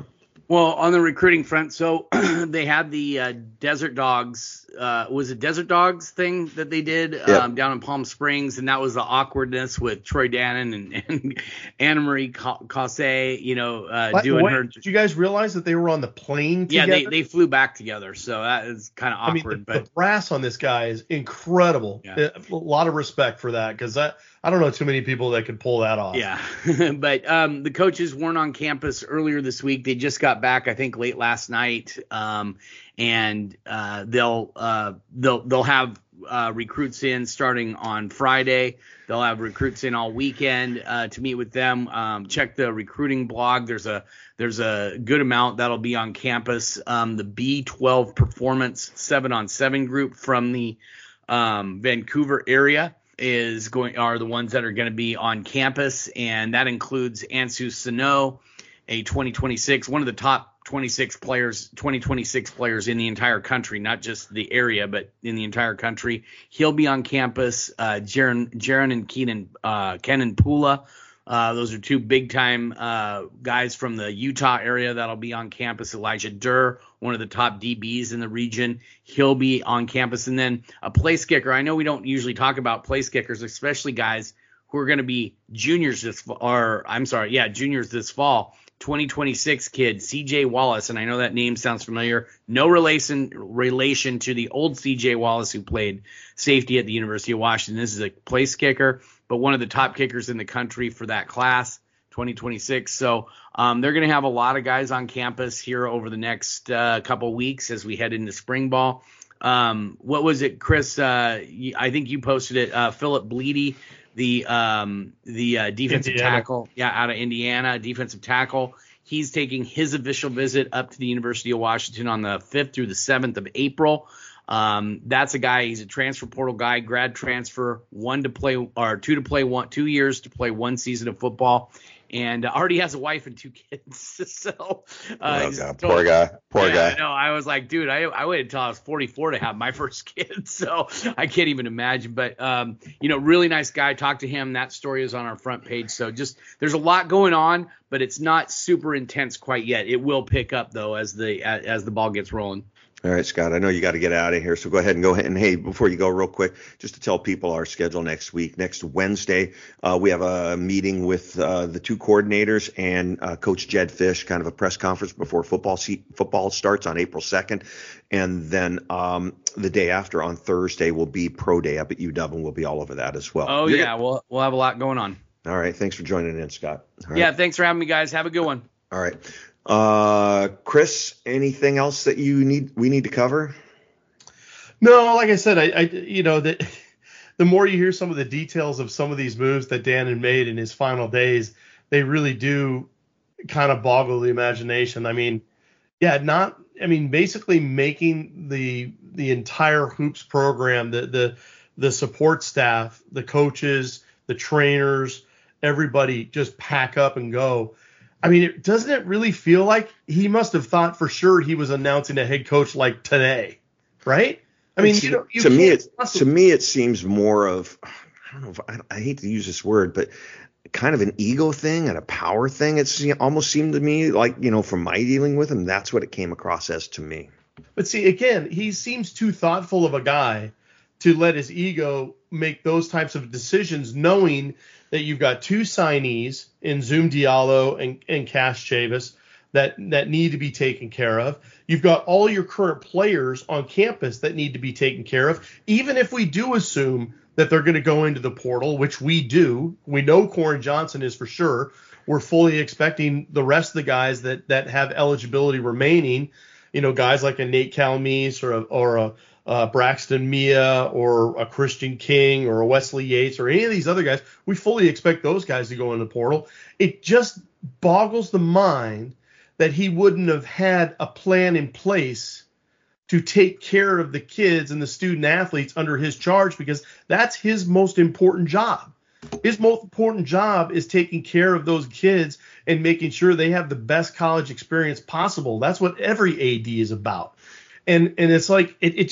Well, on the recruiting front, so they had the uh, Desert Dogs, uh, was it Desert Dogs thing that they did Yep. um, down in Palm Springs, and that was the awkwardness with Troy Dannon and, and Anna Marie Causé, you know, uh, By the doing way, her. Did you guys realize that they were on the plane Yeah, together? they, they flew back together, so that is kind of I mean, awkward. the, but the brass on this guy is incredible. Yeah. A lot of respect for that, because I, I don't know too many people that could pull that off. Yeah, but um, the coaches weren't on campus earlier this week. They just got back, I think, late last night, um, and uh, they'll uh, they'll they'll have uh, recruits in starting on Friday. They'll have recruits in all weekend uh, to meet with them. Um, check the recruiting blog. There's a there's a good amount that'll be on campus. Um, the B twelve Performance seven on seven group from the um, Vancouver area is going are the ones that are going to be on campus, and that includes Ansu Sano, a twenty twenty-six, one of the top twenty-six players, twenty twenty-six players in the entire country, not just the area, but in the entire country. He'll be on campus. Uh, Jaron, Jaron and Keenan, uh, Kenan Pula. Uh, those are two big-time uh, guys from the Utah area that'll be on campus. Elijah Durr, one of the top D Bs in the region, he'll be on campus. And then a place kicker. I know we don't usually talk about place kickers, especially guys who are going to be juniors this fall, or I'm sorry, yeah, juniors this fall. twenty twenty-six kid, C J Wallace, and I know that name sounds familiar. No relation relation to the old C J Wallace who played safety at the University of Washington. This is a place kicker, but one of the top kickers in the country for that class, twenty twenty-six. So um, they're going to have a lot of guys on campus here over the next uh, couple weeks as we head into spring ball. Um, what was it, Chris? Uh, I think you posted it. Uh, Philip Bleedy, the um, the uh, defensive Indiana. tackle, yeah, out of Indiana, defensive tackle. He's taking his official visit up to the University of Washington on the fifth through the seventh of April. Um, that's a guy. He's a transfer portal guy, grad transfer, one to play or two to play one, two years to play one season of football, and already has a wife and two kids. so, uh, Oh, he's God, totally- poor guy, poor yeah, guy. I know. I was like, dude, I I waited until I was forty-four to have my first kid, so I can't even imagine. But um, you know, really nice guy. Talk to him. That story is on our front page. So just there's a lot going on, but it's not super intense quite yet. It will pick up though as the as, as the ball gets rolling. All right, Scott, I know you got to get out of here, so go ahead and go ahead. And, hey, before you go real quick, just to tell people our schedule next week. Next Wednesday, uh, we have a meeting with uh, the two coordinators and uh, Coach Jed Fish, kind of a press conference before football se- football starts on April second. And then um, the day after, on Thursday, will be Pro Day up at U W, and we'll be all over that as well. Oh, You're yeah, we'll, we'll have a lot going on. All right, thanks for joining in, Scott. All right. Yeah, thanks for having me, guys. Have a good one. All right. Uh, Chris, anything else that you need we need to cover? No, like I said, I, I you know that the more you hear some of the details of some of these moves that Dan had made in his final days, they really do kind of boggle the imagination. I mean, yeah, not I mean basically making the the entire hoops program, the the the support staff, the coaches, the trainers, everybody just pack up and go. I mean, it, doesn't it really feel like he must have thought for sure he was announcing a head coach like today, right? I mean, to, you know, you to me, can't it possibly- to me it seems more of I don't know. If, I, I hate to use this word, but kind of an ego thing and a power thing. It's it almost seemed to me like, you know, from my dealing with him, that's what it came across as to me. But see, again, he seems too thoughtful of a guy to let his ego make those types of decisions, knowing that you've got two signees in Zoom Diallo and, and Cash Chavis that, that need to be taken care of. You've got all your current players on campus that need to be taken care of. Even if we do assume that they're going to go into the portal, which we do, we know Corin Johnson is for sure. We're fully expecting the rest of the guys that, that have eligibility remaining, you know, guys like a Nate Calmes or a, or a, Uh, Braxton Mia or a Christian King or a Wesley Yates or any of these other guys, we fully expect those guys to go in the portal. It just boggles the mind that he wouldn't have had a plan in place to take care of the kids and the student athletes under his charge, because that's his most important job. His most important job is taking care of those kids and making sure they have the best college experience possible. That's what every A D is about. And and it's like it, it just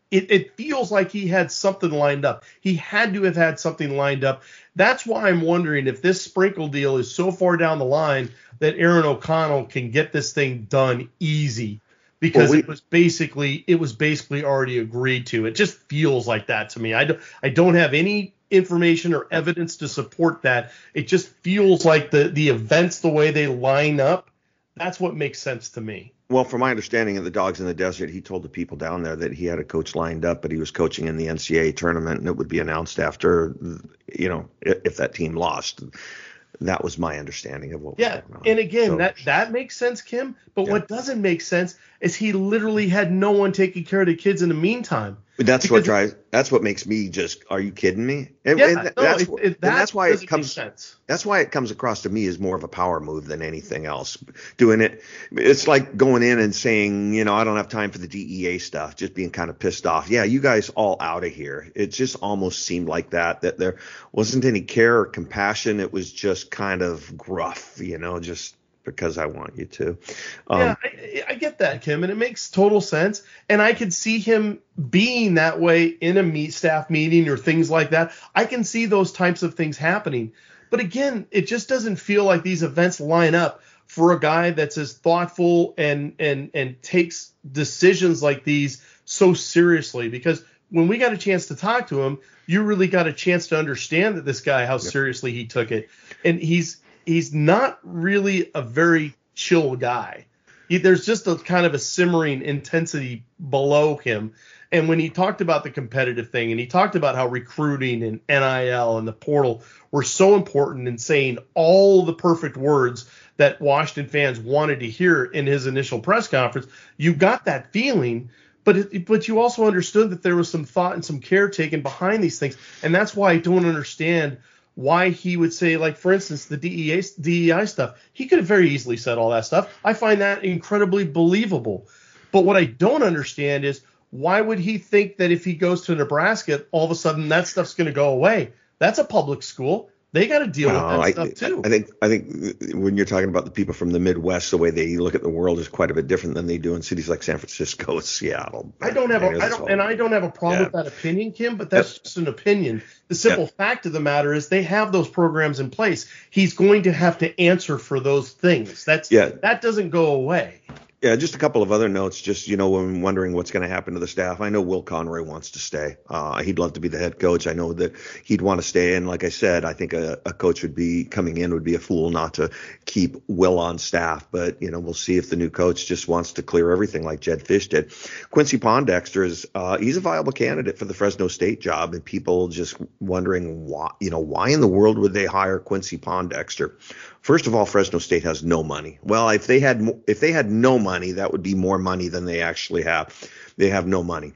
it, it feels like he had something lined up. He had to have had something lined up. That's why I'm wondering if this sprinkle deal is so far down the line that Aaron O'Connell can get this thing done easy, because well, we, it was basically it was basically already agreed to. It just feels like that to me. I don't I don't have any information or evidence to support that. It just feels like the the events, the way they line up, that's what makes sense to me. Well, from my understanding of the Dogs in the Desert, he told the people down there that he had a coach lined up, but he was coaching in the N C double A tournament, and it would be announced after, you know, if that team lost. That was my understanding of what was yeah. going on. And again, so, that, that makes sense, Kim. But yeah. What doesn't make sense is he literally had no one taking care of the kids in the meantime. That's because what drives. That's what makes me just. Are you kidding me? And, yeah, and no, that's, it, it, that that's why it comes. Sense. That's why it comes across to me as more of a power move than anything else. Doing it, it's like going in and saying, you know, I don't have time for the D E A stuff. Just being kind of pissed off. Yeah, you guys all out of here. It just almost seemed like that. That there wasn't any care or compassion. It was just kind of gruff, you know, just. Because I want you to. Um, yeah, I, I get that, Kim, and it makes total sense. And I could see him being that way in a meet staff meeting or things like that. I can see those types of things happening. But again, it just doesn't feel like these events line up for a guy that's as thoughtful and and and takes decisions like these so seriously. Because when we got a chance to talk to him, you really got a chance to understand that this guy, how yep. seriously he took it. And he's He's not really a very chill guy. He, there's just a kind of a simmering intensity below him. And when he talked about the competitive thing, and he talked about how recruiting and N I L and the portal were so important in saying all the perfect words that Washington fans wanted to hear in his initial press conference, you got that feeling. But it, but you also understood that there was some thought and some care taken behind these things. And that's why I don't understand why he would say, like, for instance, the D E A, D E I stuff. He could have very easily said all that stuff. I find that incredibly believable. But what I don't understand is why would he think that if he goes to Nebraska, all of a sudden that stuff's going to go away? That's a public school. They got to deal with that I, stuff too. I think I think when you're talking about the people from the Midwest, the way they look at the world is quite a bit different than they do in cities like San Francisco, Seattle. I don't have a, I don't, and I don't have a problem yeah. with that opinion, Kim. But that's yep. just an opinion. The simple yep. fact of the matter is they have those programs in place. He's going to have to answer for those things. That's yeah. that doesn't go away. Yeah, just a couple of other notes. Just, you know, when wondering what's going to happen to the staff. I know Will Conroy wants to stay. Uh, he'd love to be the head coach. I know that he'd want to stay. And like I said, I think a, a coach would be coming in would be a fool not to keep Will on staff. But, you know, we'll see if the new coach just wants to clear everything like Jed Fish did. Quincy Pondexter is uh, he's a viable candidate for the Fresno State job. And people just wondering why, you know, why in the world would they hire Quincy Pondexter? First of all, Fresno State has no money. Well, if they had if they had no money, that would be more money than they actually have. They have no money.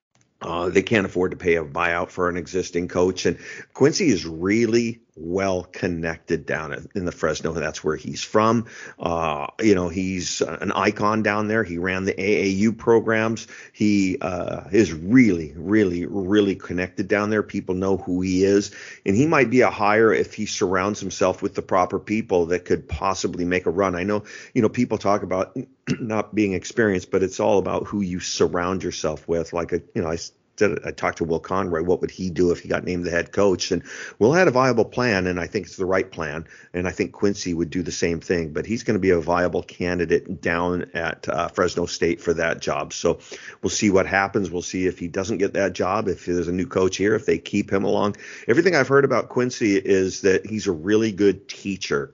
Uh, they can't afford to pay a buyout for an existing coach. And Quincy is really well connected down in the Fresno. That's where he's from. Uh, you know, he's an icon down there. He ran the A A U programs. He uh, is really, really, really connected down there. People know who he is. And he might be a hire if he surrounds himself with the proper people that could possibly make a run. I know, you know, people talk about not being experienced, but it's all about who you surround yourself with. Like, a, you know, I I talked to Will Conroy. What would he do if he got named the head coach? And Will had a viable plan, and I think it's the right plan. And I think Quincy would do the same thing. But he's going to be a viable candidate down at uh, Fresno State for that job. So we'll see what happens. We'll see if he doesn't get that job, if there's a new coach here, if they keep him along. Everything I've heard about Quincy is that he's a really good teacher.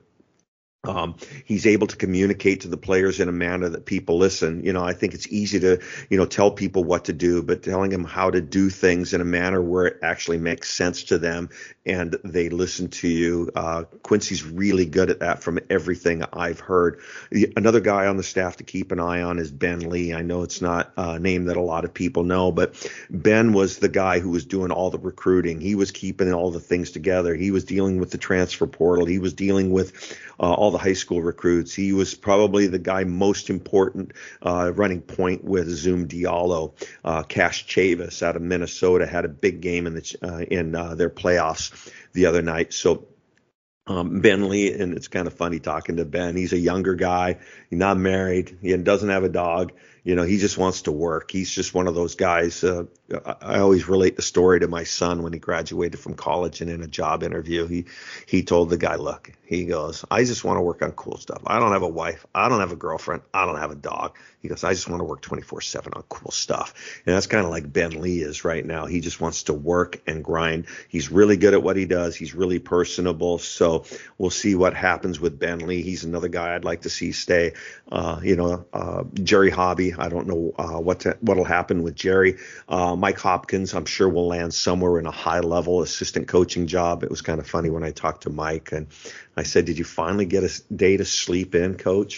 Um, he's able to communicate to the players in a manner that people listen. You know, I think it's easy to, you know, tell people what to do, but telling them how to do things in a manner where it actually makes sense to them and they listen to you. Uh, Quincy's really good at that from everything I've heard. Another guy on the staff to keep an eye on is Ben Lee. I know it's not a name that a lot of people know, but Ben was the guy who was doing all the recruiting. He was keeping all the things together. He was dealing with the transfer portal. He was dealing with uh, all the high school recruits. He was probably the guy most important uh, running point with Zoom Diallo. Uh, Cash Chavis out of Minnesota had a big game in the uh, in uh, their playoffs the other night. So um, Ben Lee, and it's kind of funny talking to Ben. He's a younger guy. He's not married. He doesn't have a dog. You know, he just wants to work. He's just one of those guys. Uh, I always relate the story to my son when he graduated from college, and in a job interview, he he told the guy, look, he goes, I just want to work on cool stuff. I don't have a wife. I don't have a girlfriend. I don't have a dog. He goes, I just want to work twenty-four seven on cool stuff. And that's kind of like Ben Lee is right now. He just wants to work and grind. He's really good at what he does. He's really personable. So we'll see what happens with Ben Lee. He's another guy I'd like to see stay. Uh, you know, uh, Jerry Hobby, I don't know uh, what to, what'll happen with Jerry. Uh, Mike Hopkins, I'm sure will land somewhere in a high-level assistant coaching job. It was kind of funny when I talked to Mike, and I said, did you finally get a day to sleep in, Coach?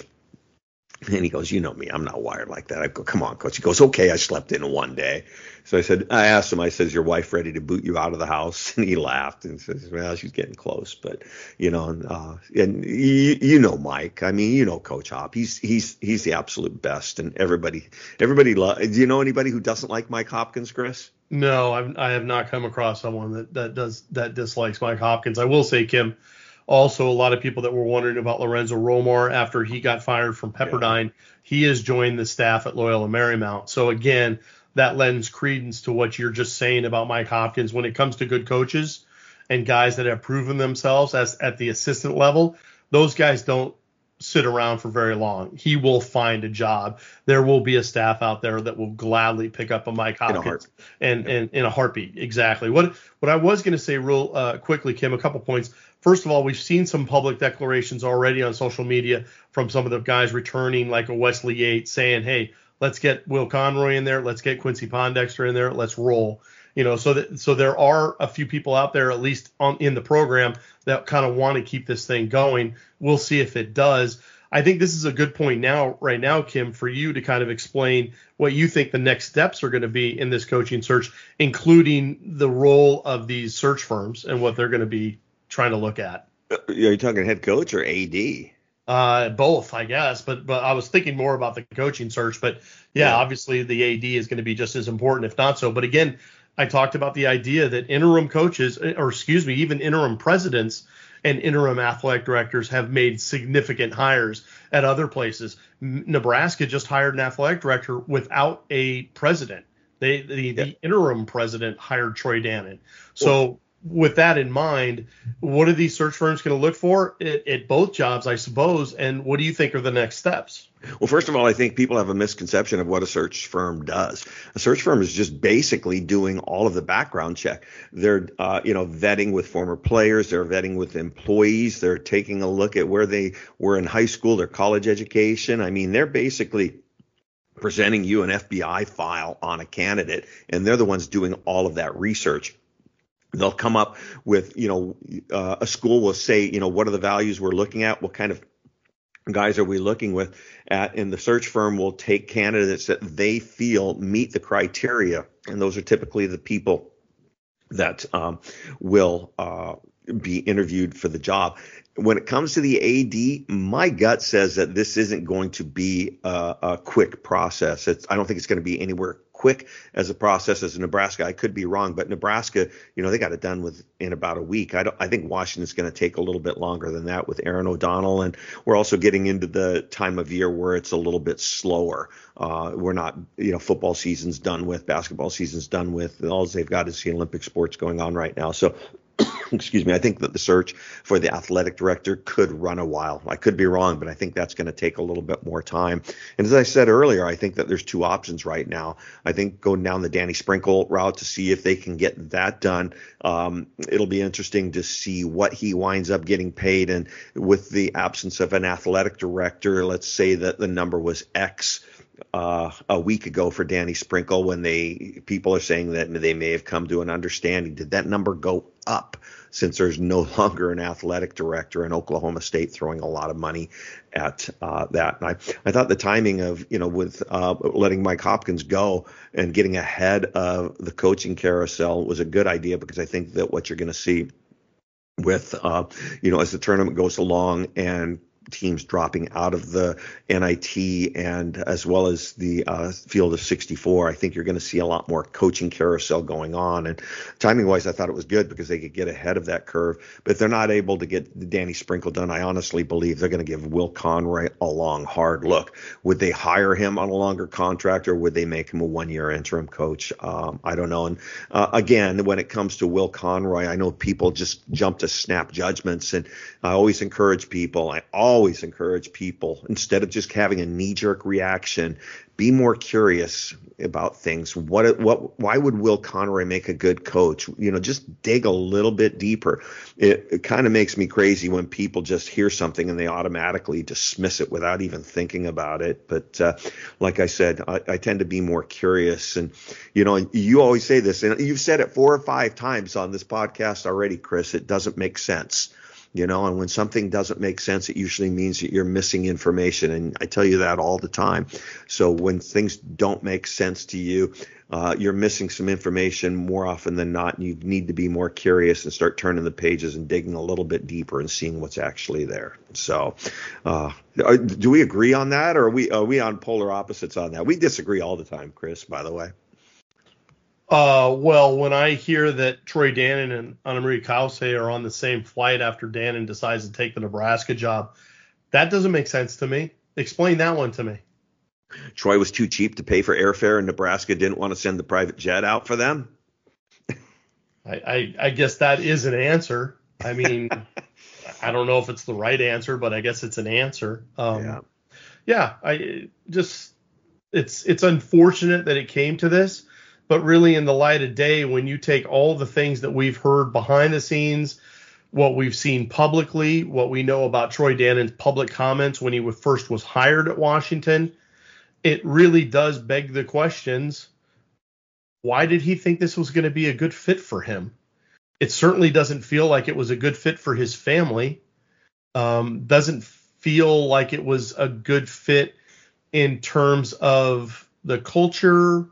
And he goes, you know me, I'm not wired like that. I go, come on, Coach. He goes, okay, I slept in one day. So I said, I asked him, I said, is your wife ready to boot you out of the house? And he laughed and says, well, she's getting close. But, you know, and, uh, and you, you know Mike. I mean, you know Coach Hop. He's he's he's the absolute best. And everybody, everybody lo- do you know anybody who doesn't like Mike Hopkins, Chris? No, I've, I have not come across someone that, that does that dislikes Mike Hopkins. I will say, Kim, also, a lot of people that were wondering about Lorenzo Romar after he got fired from Pepperdine, yeah. He has joined the staff at Loyola Marymount. So, again, that lends credence to what you're just saying about Mike Hopkins. When it comes to good coaches and guys that have proven themselves as at the assistant level, those guys don't sit around for very long. He will find a job. There will be a staff out there that will gladly pick up a Mike Hopkins and, and in a heartbeat. Exactly. What what I was going to say real uh, quickly, Kim, a couple points. First of all, we've seen some public declarations already on social media from some of the guys returning, like a Wesley Yates, saying, hey, let's get Will Conroy in there. Let's get Quincy Pondexter in there. Let's roll. You know, so that so there are a few people out there, at least on in the program, that kind of want to keep this thing going. We'll see if it does. I think this is a good point now, right now, Kim, for you to kind of explain what you think the next steps are going to be in this coaching search, including the role of these search firms and what they're going to be trying to look at. Are you talking head coach or A D? Uh, both, I guess, but but I was thinking more about the coaching search. But yeah, yeah. Obviously the A D is going to be just as important, if not so. But again, I talked about the idea that interim coaches, or excuse me, even interim presidents and interim athletic directors have made significant hires at other places. Nebraska just hired an athletic director without a president. They the, yeah. the interim president hired Troy Dannon. So. Well, with that in mind, what are these search firms going to look for at, at both jobs, I suppose, and what do you think are the next steps? Well, first of all, I think people have a misconception of what a search firm does. A search firm is just basically doing all of the background check. They're, uh, you know, vetting with former players. They're vetting with employees. They're taking a look at where they were in high school, their college education. I mean, they're basically presenting you an F B I file on a candidate, and they're the ones doing all of that research. They'll come up with, you know, uh, a school will say, you know, what are the values we're looking at? What kind of guys are we looking with at? And the search firm will take candidates that they feel meet the criteria. And those are typically the people that um, will uh, be interviewed for the job. When it comes to the A D, my gut says that this isn't going to be a, a quick process. It's, I don't think it's going to be anywhere quick as a process as Nebraska. I could be wrong, but Nebraska, you know, they got it done with in about a week. I don't, I think Washington's going to take a little bit longer than that with Aaron O'Donnell. And we're also getting into the time of year where it's a little bit slower. Uh, we're not, you know, football season's done with, basketball season's done with. All they've got is the Olympic sports going on right now. So excuse me, I think that the search for the athletic director could run a while. I could be wrong, but I think that's going to take a little bit more time. And as I said earlier, I think that there's two options right now. I think going down the Danny Sprinkle route to see if they can get that done. Um, it'll be interesting to see what he winds up getting paid. And with the absence of an athletic director, let's say that the number was X Uh, a week ago for Danny Sprinkle, when they people are saying that they may have come to an understanding. Did that number go up since there's no longer an athletic director and Oklahoma State throwing a lot of money at uh, that? And I, I thought the timing of, you know, with uh, letting Mike Hopkins go and getting ahead of the coaching carousel was a good idea, because I think that what you're going to see with, uh, you know, as the tournament goes along and teams dropping out of the N I T and as well as the uh, field of sixty-four. I think you're going to see a lot more coaching carousel going on. And timing wise, I thought it was good because they could get ahead of that curve. But if they're not able to get Danny Sprinkle done, I honestly believe they're going to give Will Conroy a long, hard look. Would they hire him on a longer contract, or would they make him a one-year interim coach? Um, I don't know. And uh, again, when it comes to Will Conroy, I know people just jump to snap judgments, and I always encourage people. I always encourage people, instead of just having a knee-jerk reaction, be more curious about things. What, what, why would Will Conroy make a good coach? You know, just dig a little bit deeper. It, it kind of makes me crazy when people just hear something and they automatically dismiss it without even thinking about it. But uh, like I said, I, I tend to be more curious. And, you know, you always say this, and you've said it four or five times on this podcast already, Chris, it doesn't make sense. You know, and when something doesn't make sense, it usually means that you're missing information. And I tell you that all the time. So when things don't make sense to you, uh, you're missing some information more often than not. And you need to be more curious and start turning the pages and digging a little bit deeper and seeing what's actually there. So uh, do we agree on that, or are we, are we on polar opposites on that? We disagree all the time, Chris, by the way. Uh, well, when I hear that Troy Dannon and Annemarie Kause are on the same flight after Dannon decides to take the Nebraska job, that doesn't make sense to me. Explain that one to me. Troy was too cheap to pay for airfare, and Nebraska didn't want to send the private jet out for them. I, I, I guess that is an answer. I mean, I don't know if it's the right answer, but I guess it's an answer. Um, yeah. Yeah, I just it's it's unfortunate that it came to this. But really, in the light of day, when you take all the things that we've heard behind the scenes, what we've seen publicly, what we know about Troy Dannon's public comments when he first was hired at Washington, it really does beg the questions, why did he think this was going to be a good fit for him? It certainly doesn't feel like it was a good fit for his family. Um, doesn't feel like it was a good fit in terms of the culture,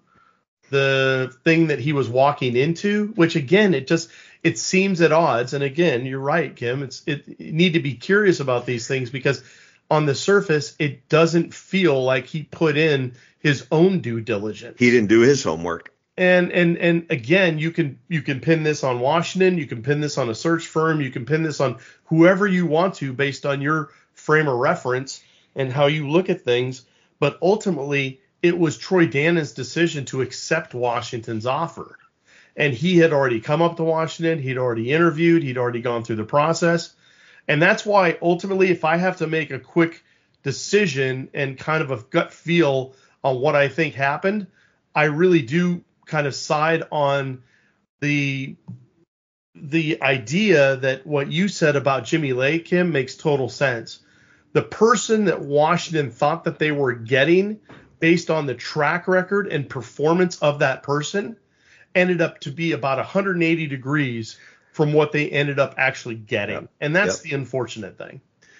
the thing that he was walking into, which again, it just, it seems at odds. And again, you're right, Kim, it's, it you need to be curious about these things, because on the surface, it doesn't feel like he put in his own due diligence. He didn't do his homework. And, and, and again, you can, you can pin this on Washington. You can pin this on a search firm. You can pin this on whoever you want to, based on your frame of reference and how you look at things. But ultimately, it was Troy Dannon's decision to accept Washington's offer. And he had already come up to Washington. He'd already interviewed. He'd already gone through the process. And that's why ultimately, if I have to make a quick decision and kind of a gut feel on what I think happened, I really do kind of side on the the idea that what you said about Jimmy Lake, Kim, makes total sense. The person that Washington thought that they were getting, based on the track record and performance of that person, ended up to be about one hundred eighty degrees from what they ended up actually getting. Yep. And that's yep. the unfortunate thing.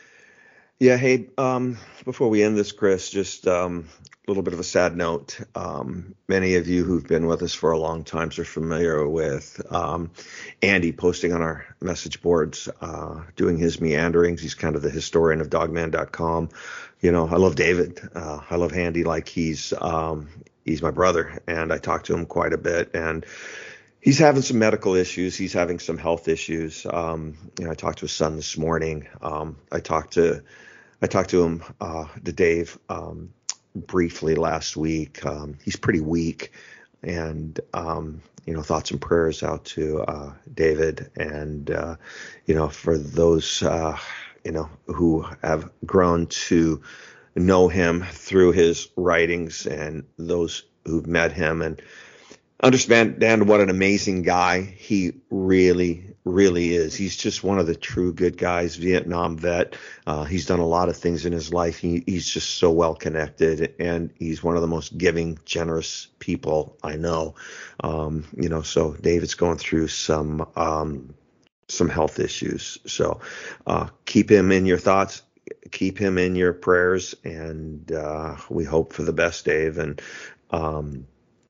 Yeah. Hey, um, before we end this, Chris, just um, a little bit of a sad note. Um, many of you who've been with us for a long time are familiar with um, Andy posting on our message boards, uh, doing his meanderings. He's kind of the historian of dogman dot com. You know, I love David. Uh, I love Andy like he's um, he's my brother, and I talk to him quite a bit. And he's having some medical issues. He's having some health issues. Um, you know, I talked to his son this morning. Um, I talked to I talked to him uh, to Dave um, briefly last week. Um, he's pretty weak, and um, you know, thoughts and prayers out to uh, David. And uh, you know, for those uh, you know who have grown to know him through his writings, and those who've met him and understand what an amazing guy he really, really is. He's just one of the true good guys, Vietnam vet. Uh, he's done a lot of things in his life. He, he's just so well connected, and he's one of the most giving, generous people I know. Um, you know, so David's going through some um, some health issues. So uh, keep him in your thoughts. Keep him in your prayers, and uh, we hope for the best, Dave. And um,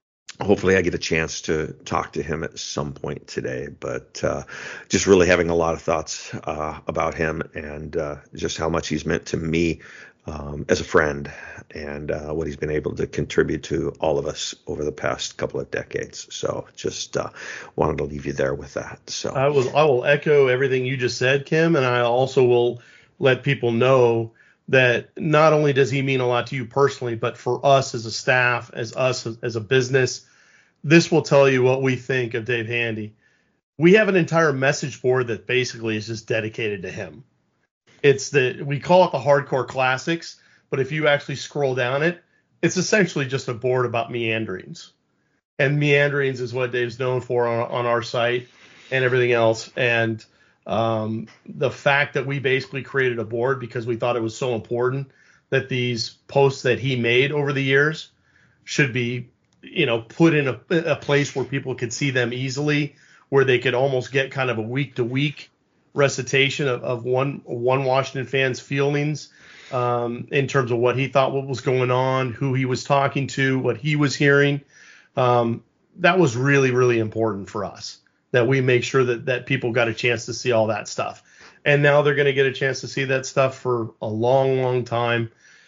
hopefully I get a chance to talk to him at some point today, but uh, just really having a lot of thoughts uh, about him and uh, just how much he's meant to me um, as a friend and uh, what he's been able to contribute to all of us over the past couple of decades. So just uh, wanted to leave you there with that. So I will I will echo everything you just said, Kim, and I also will let people know that not only does he mean a lot to you personally, but for us as a staff, as us as, as a business, this will tell you what we think of Dave Handy. We have an entire message board that basically is just dedicated to him. It's the, we call it the Hardcore Classics, but if you actually scroll down it, it's essentially just a board about meanderings. And meanderings is what Dave's known for on, on our site and everything else. And um, the fact that we basically created a board because we thought it was so important that these posts that he made over the years should be, you know, put in a, a place where people could see them easily, where they could almost get kind of a week to week recitation of, of one one Washington fan's feelings um, in terms of what he thought what was going on, who he was talking to, what he was hearing. Um, that was really, really important for us, that we make sure that, that people got a chance to see all that stuff. And now they're going to get a chance to see that stuff for a long, long time.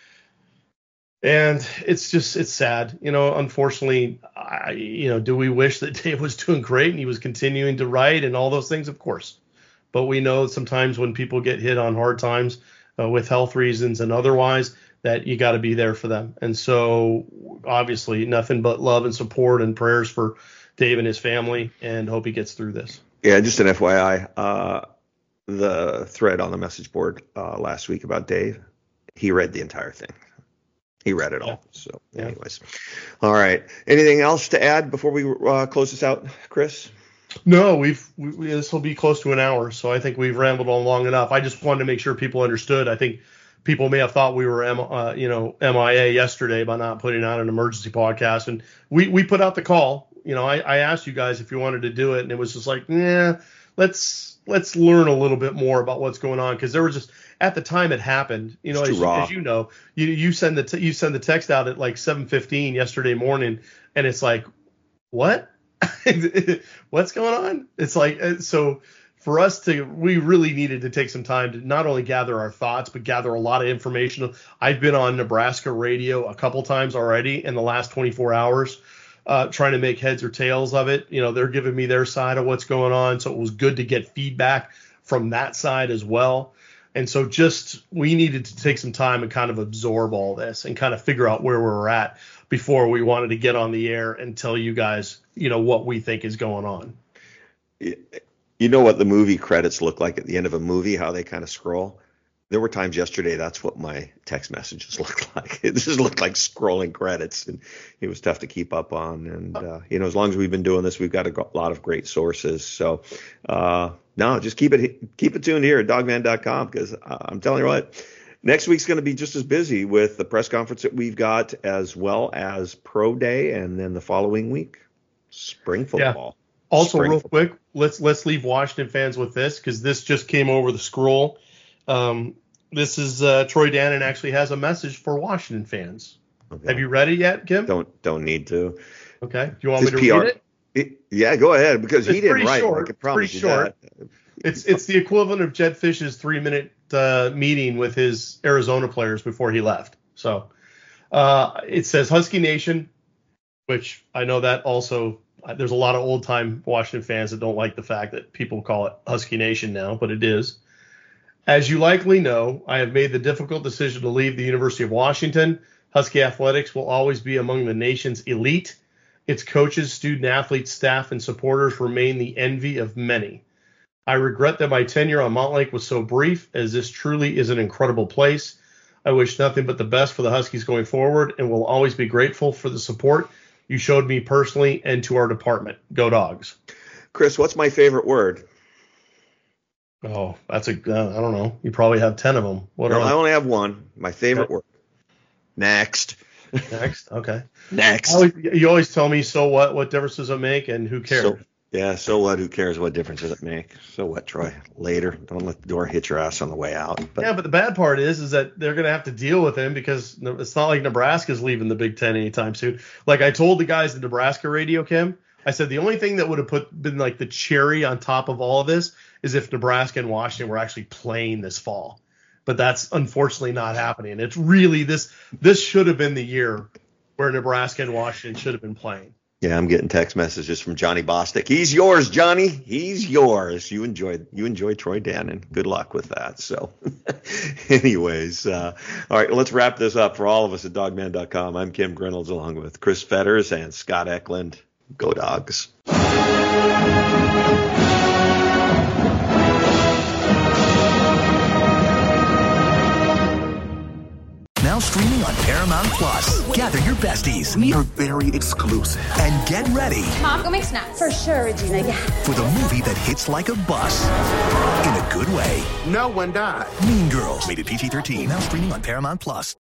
And it's just, it's sad. You know, unfortunately, I, you know, do we wish that Dave was doing great and he was continuing to write and all those things? Of course. But we know sometimes when people get hit on hard times uh, with health reasons and otherwise, that you got to be there for them. And so obviously nothing but love and support and prayers for Dave and his family, and hope he gets through this. Yeah, just an F Y I, uh, the thread on the message board uh, last week about Dave, he read the entire thing. He read it all. Yeah. So anyways, yeah. All right. Anything else to add before we uh, close this out, Chris? No, we've we, we, this will be close to an hour, so I think we've rambled on long enough. I just wanted to make sure people understood. I think people may have thought we were M, uh, you know, M I A yesterday by not putting out an emergency podcast, and we, we put out the call. You know, I, I asked you guys if you wanted to do it, and it was just like, yeah, let's let's learn a little bit more about what's going on, because there was just at the time it happened. You know, as, as you know, you you send the t- you send the text out at like seven fifteen yesterday morning, and it's like, what? What's going on? It's like, so for us to, we really needed to take some time to not only gather our thoughts, but gather a lot of information. I've been on Nebraska radio a couple times already in the last twenty-four hours, uh, trying to make heads or tails of it. You know, they're giving me their side of what's going on. So it was good to get feedback from that side as well. And so just, we needed to take some time and kind of absorb all this and kind of figure out where we were at before we wanted to get on the air and tell you guys, you know, what we think is going on. You know what the movie credits look like at the end of a movie, how they kind of scroll? There were times yesterday, that's what my text messages looked like. It just looked like scrolling credits, and it was tough to keep up on. And, uh, you know, as long as we've been doing this, we've got a lot of great sources. So, uh, no, just keep it keep it tuned here at dogman dot com, because uh, I'm telling you what, next week's going to be just as busy with the press conference that we've got, as well as Pro Day, and then the following week, spring football. Yeah. Also, spring real football. quick, let's let's leave Washington fans with this, because this just came over the scroll. Um, this is uh, Troy Dannon actually has a message for Washington fans. Okay. Have you read it yet, Kim? Don't don't need to. Okay. Do you want His me to P R, read it? it? Yeah, go ahead, because it's he didn't write. Short. I can promise pretty you short. that. It's it's the equivalent of Jed Fish's three minute uh, meeting with his Arizona players before he left. So uh, it says Husky Nation, which I know that also. There's a lot of old time Washington fans that don't like the fact that people call it Husky Nation now, but it is. As you likely know, I have made the difficult decision to leave the University of Washington. Husky athletics will always be among the nation's elite. Its coaches, student athletes, staff, and supporters remain the envy of many. I regret that my tenure on Montlake was so brief, as this truly is an incredible place. I wish nothing but the best for the Huskies going forward, and will always be grateful for the support you showed me personally and to our department. Go Dogs. Chris, what's my favorite word? Oh, that's a, uh, I don't know. You probably have ten of them. What no, are I only have one. My favorite okay. word. Next. Next. Okay. Next. Always, you always tell me, so what? What difference does it make? And who cares? So, Yeah, so what? Who cares? What difference does it make? So what, Troy? Later. Don't let the door hit your ass on the way out. But, yeah, but the bad part is is that they're going to have to deal with him because it's not like Nebraska's leaving the Big Ten anytime soon. Like I told the guys in Nebraska radio, Kim, I said the only thing that would have put been like the cherry on top of all of this is if Nebraska and Washington were actually playing this fall. But that's unfortunately not happening. It's really this this should have been the year where Nebraska and Washington should have been playing. Yeah, I'm getting text messages from Johnny Bostic. He's yours, Johnny. He's yours. You enjoyed you enjoyed Troy Dannen. Good luck with that. So, anyways, uh, all right, let's wrap this up. For all of us at dogman dot com, I'm Kim Grinolds along with Chris Fetters and Scott Eklund. Go Dogs. Now streaming on Paramount Plus. Gather your besties. We are very exclusive. And get ready. Mom, go make snacks. For sure, Regina. Yeah. For the movie that hits like a bus. In a good way. No one died. Mean Girls. Rated P G thirteen. Now streaming on Paramount Plus.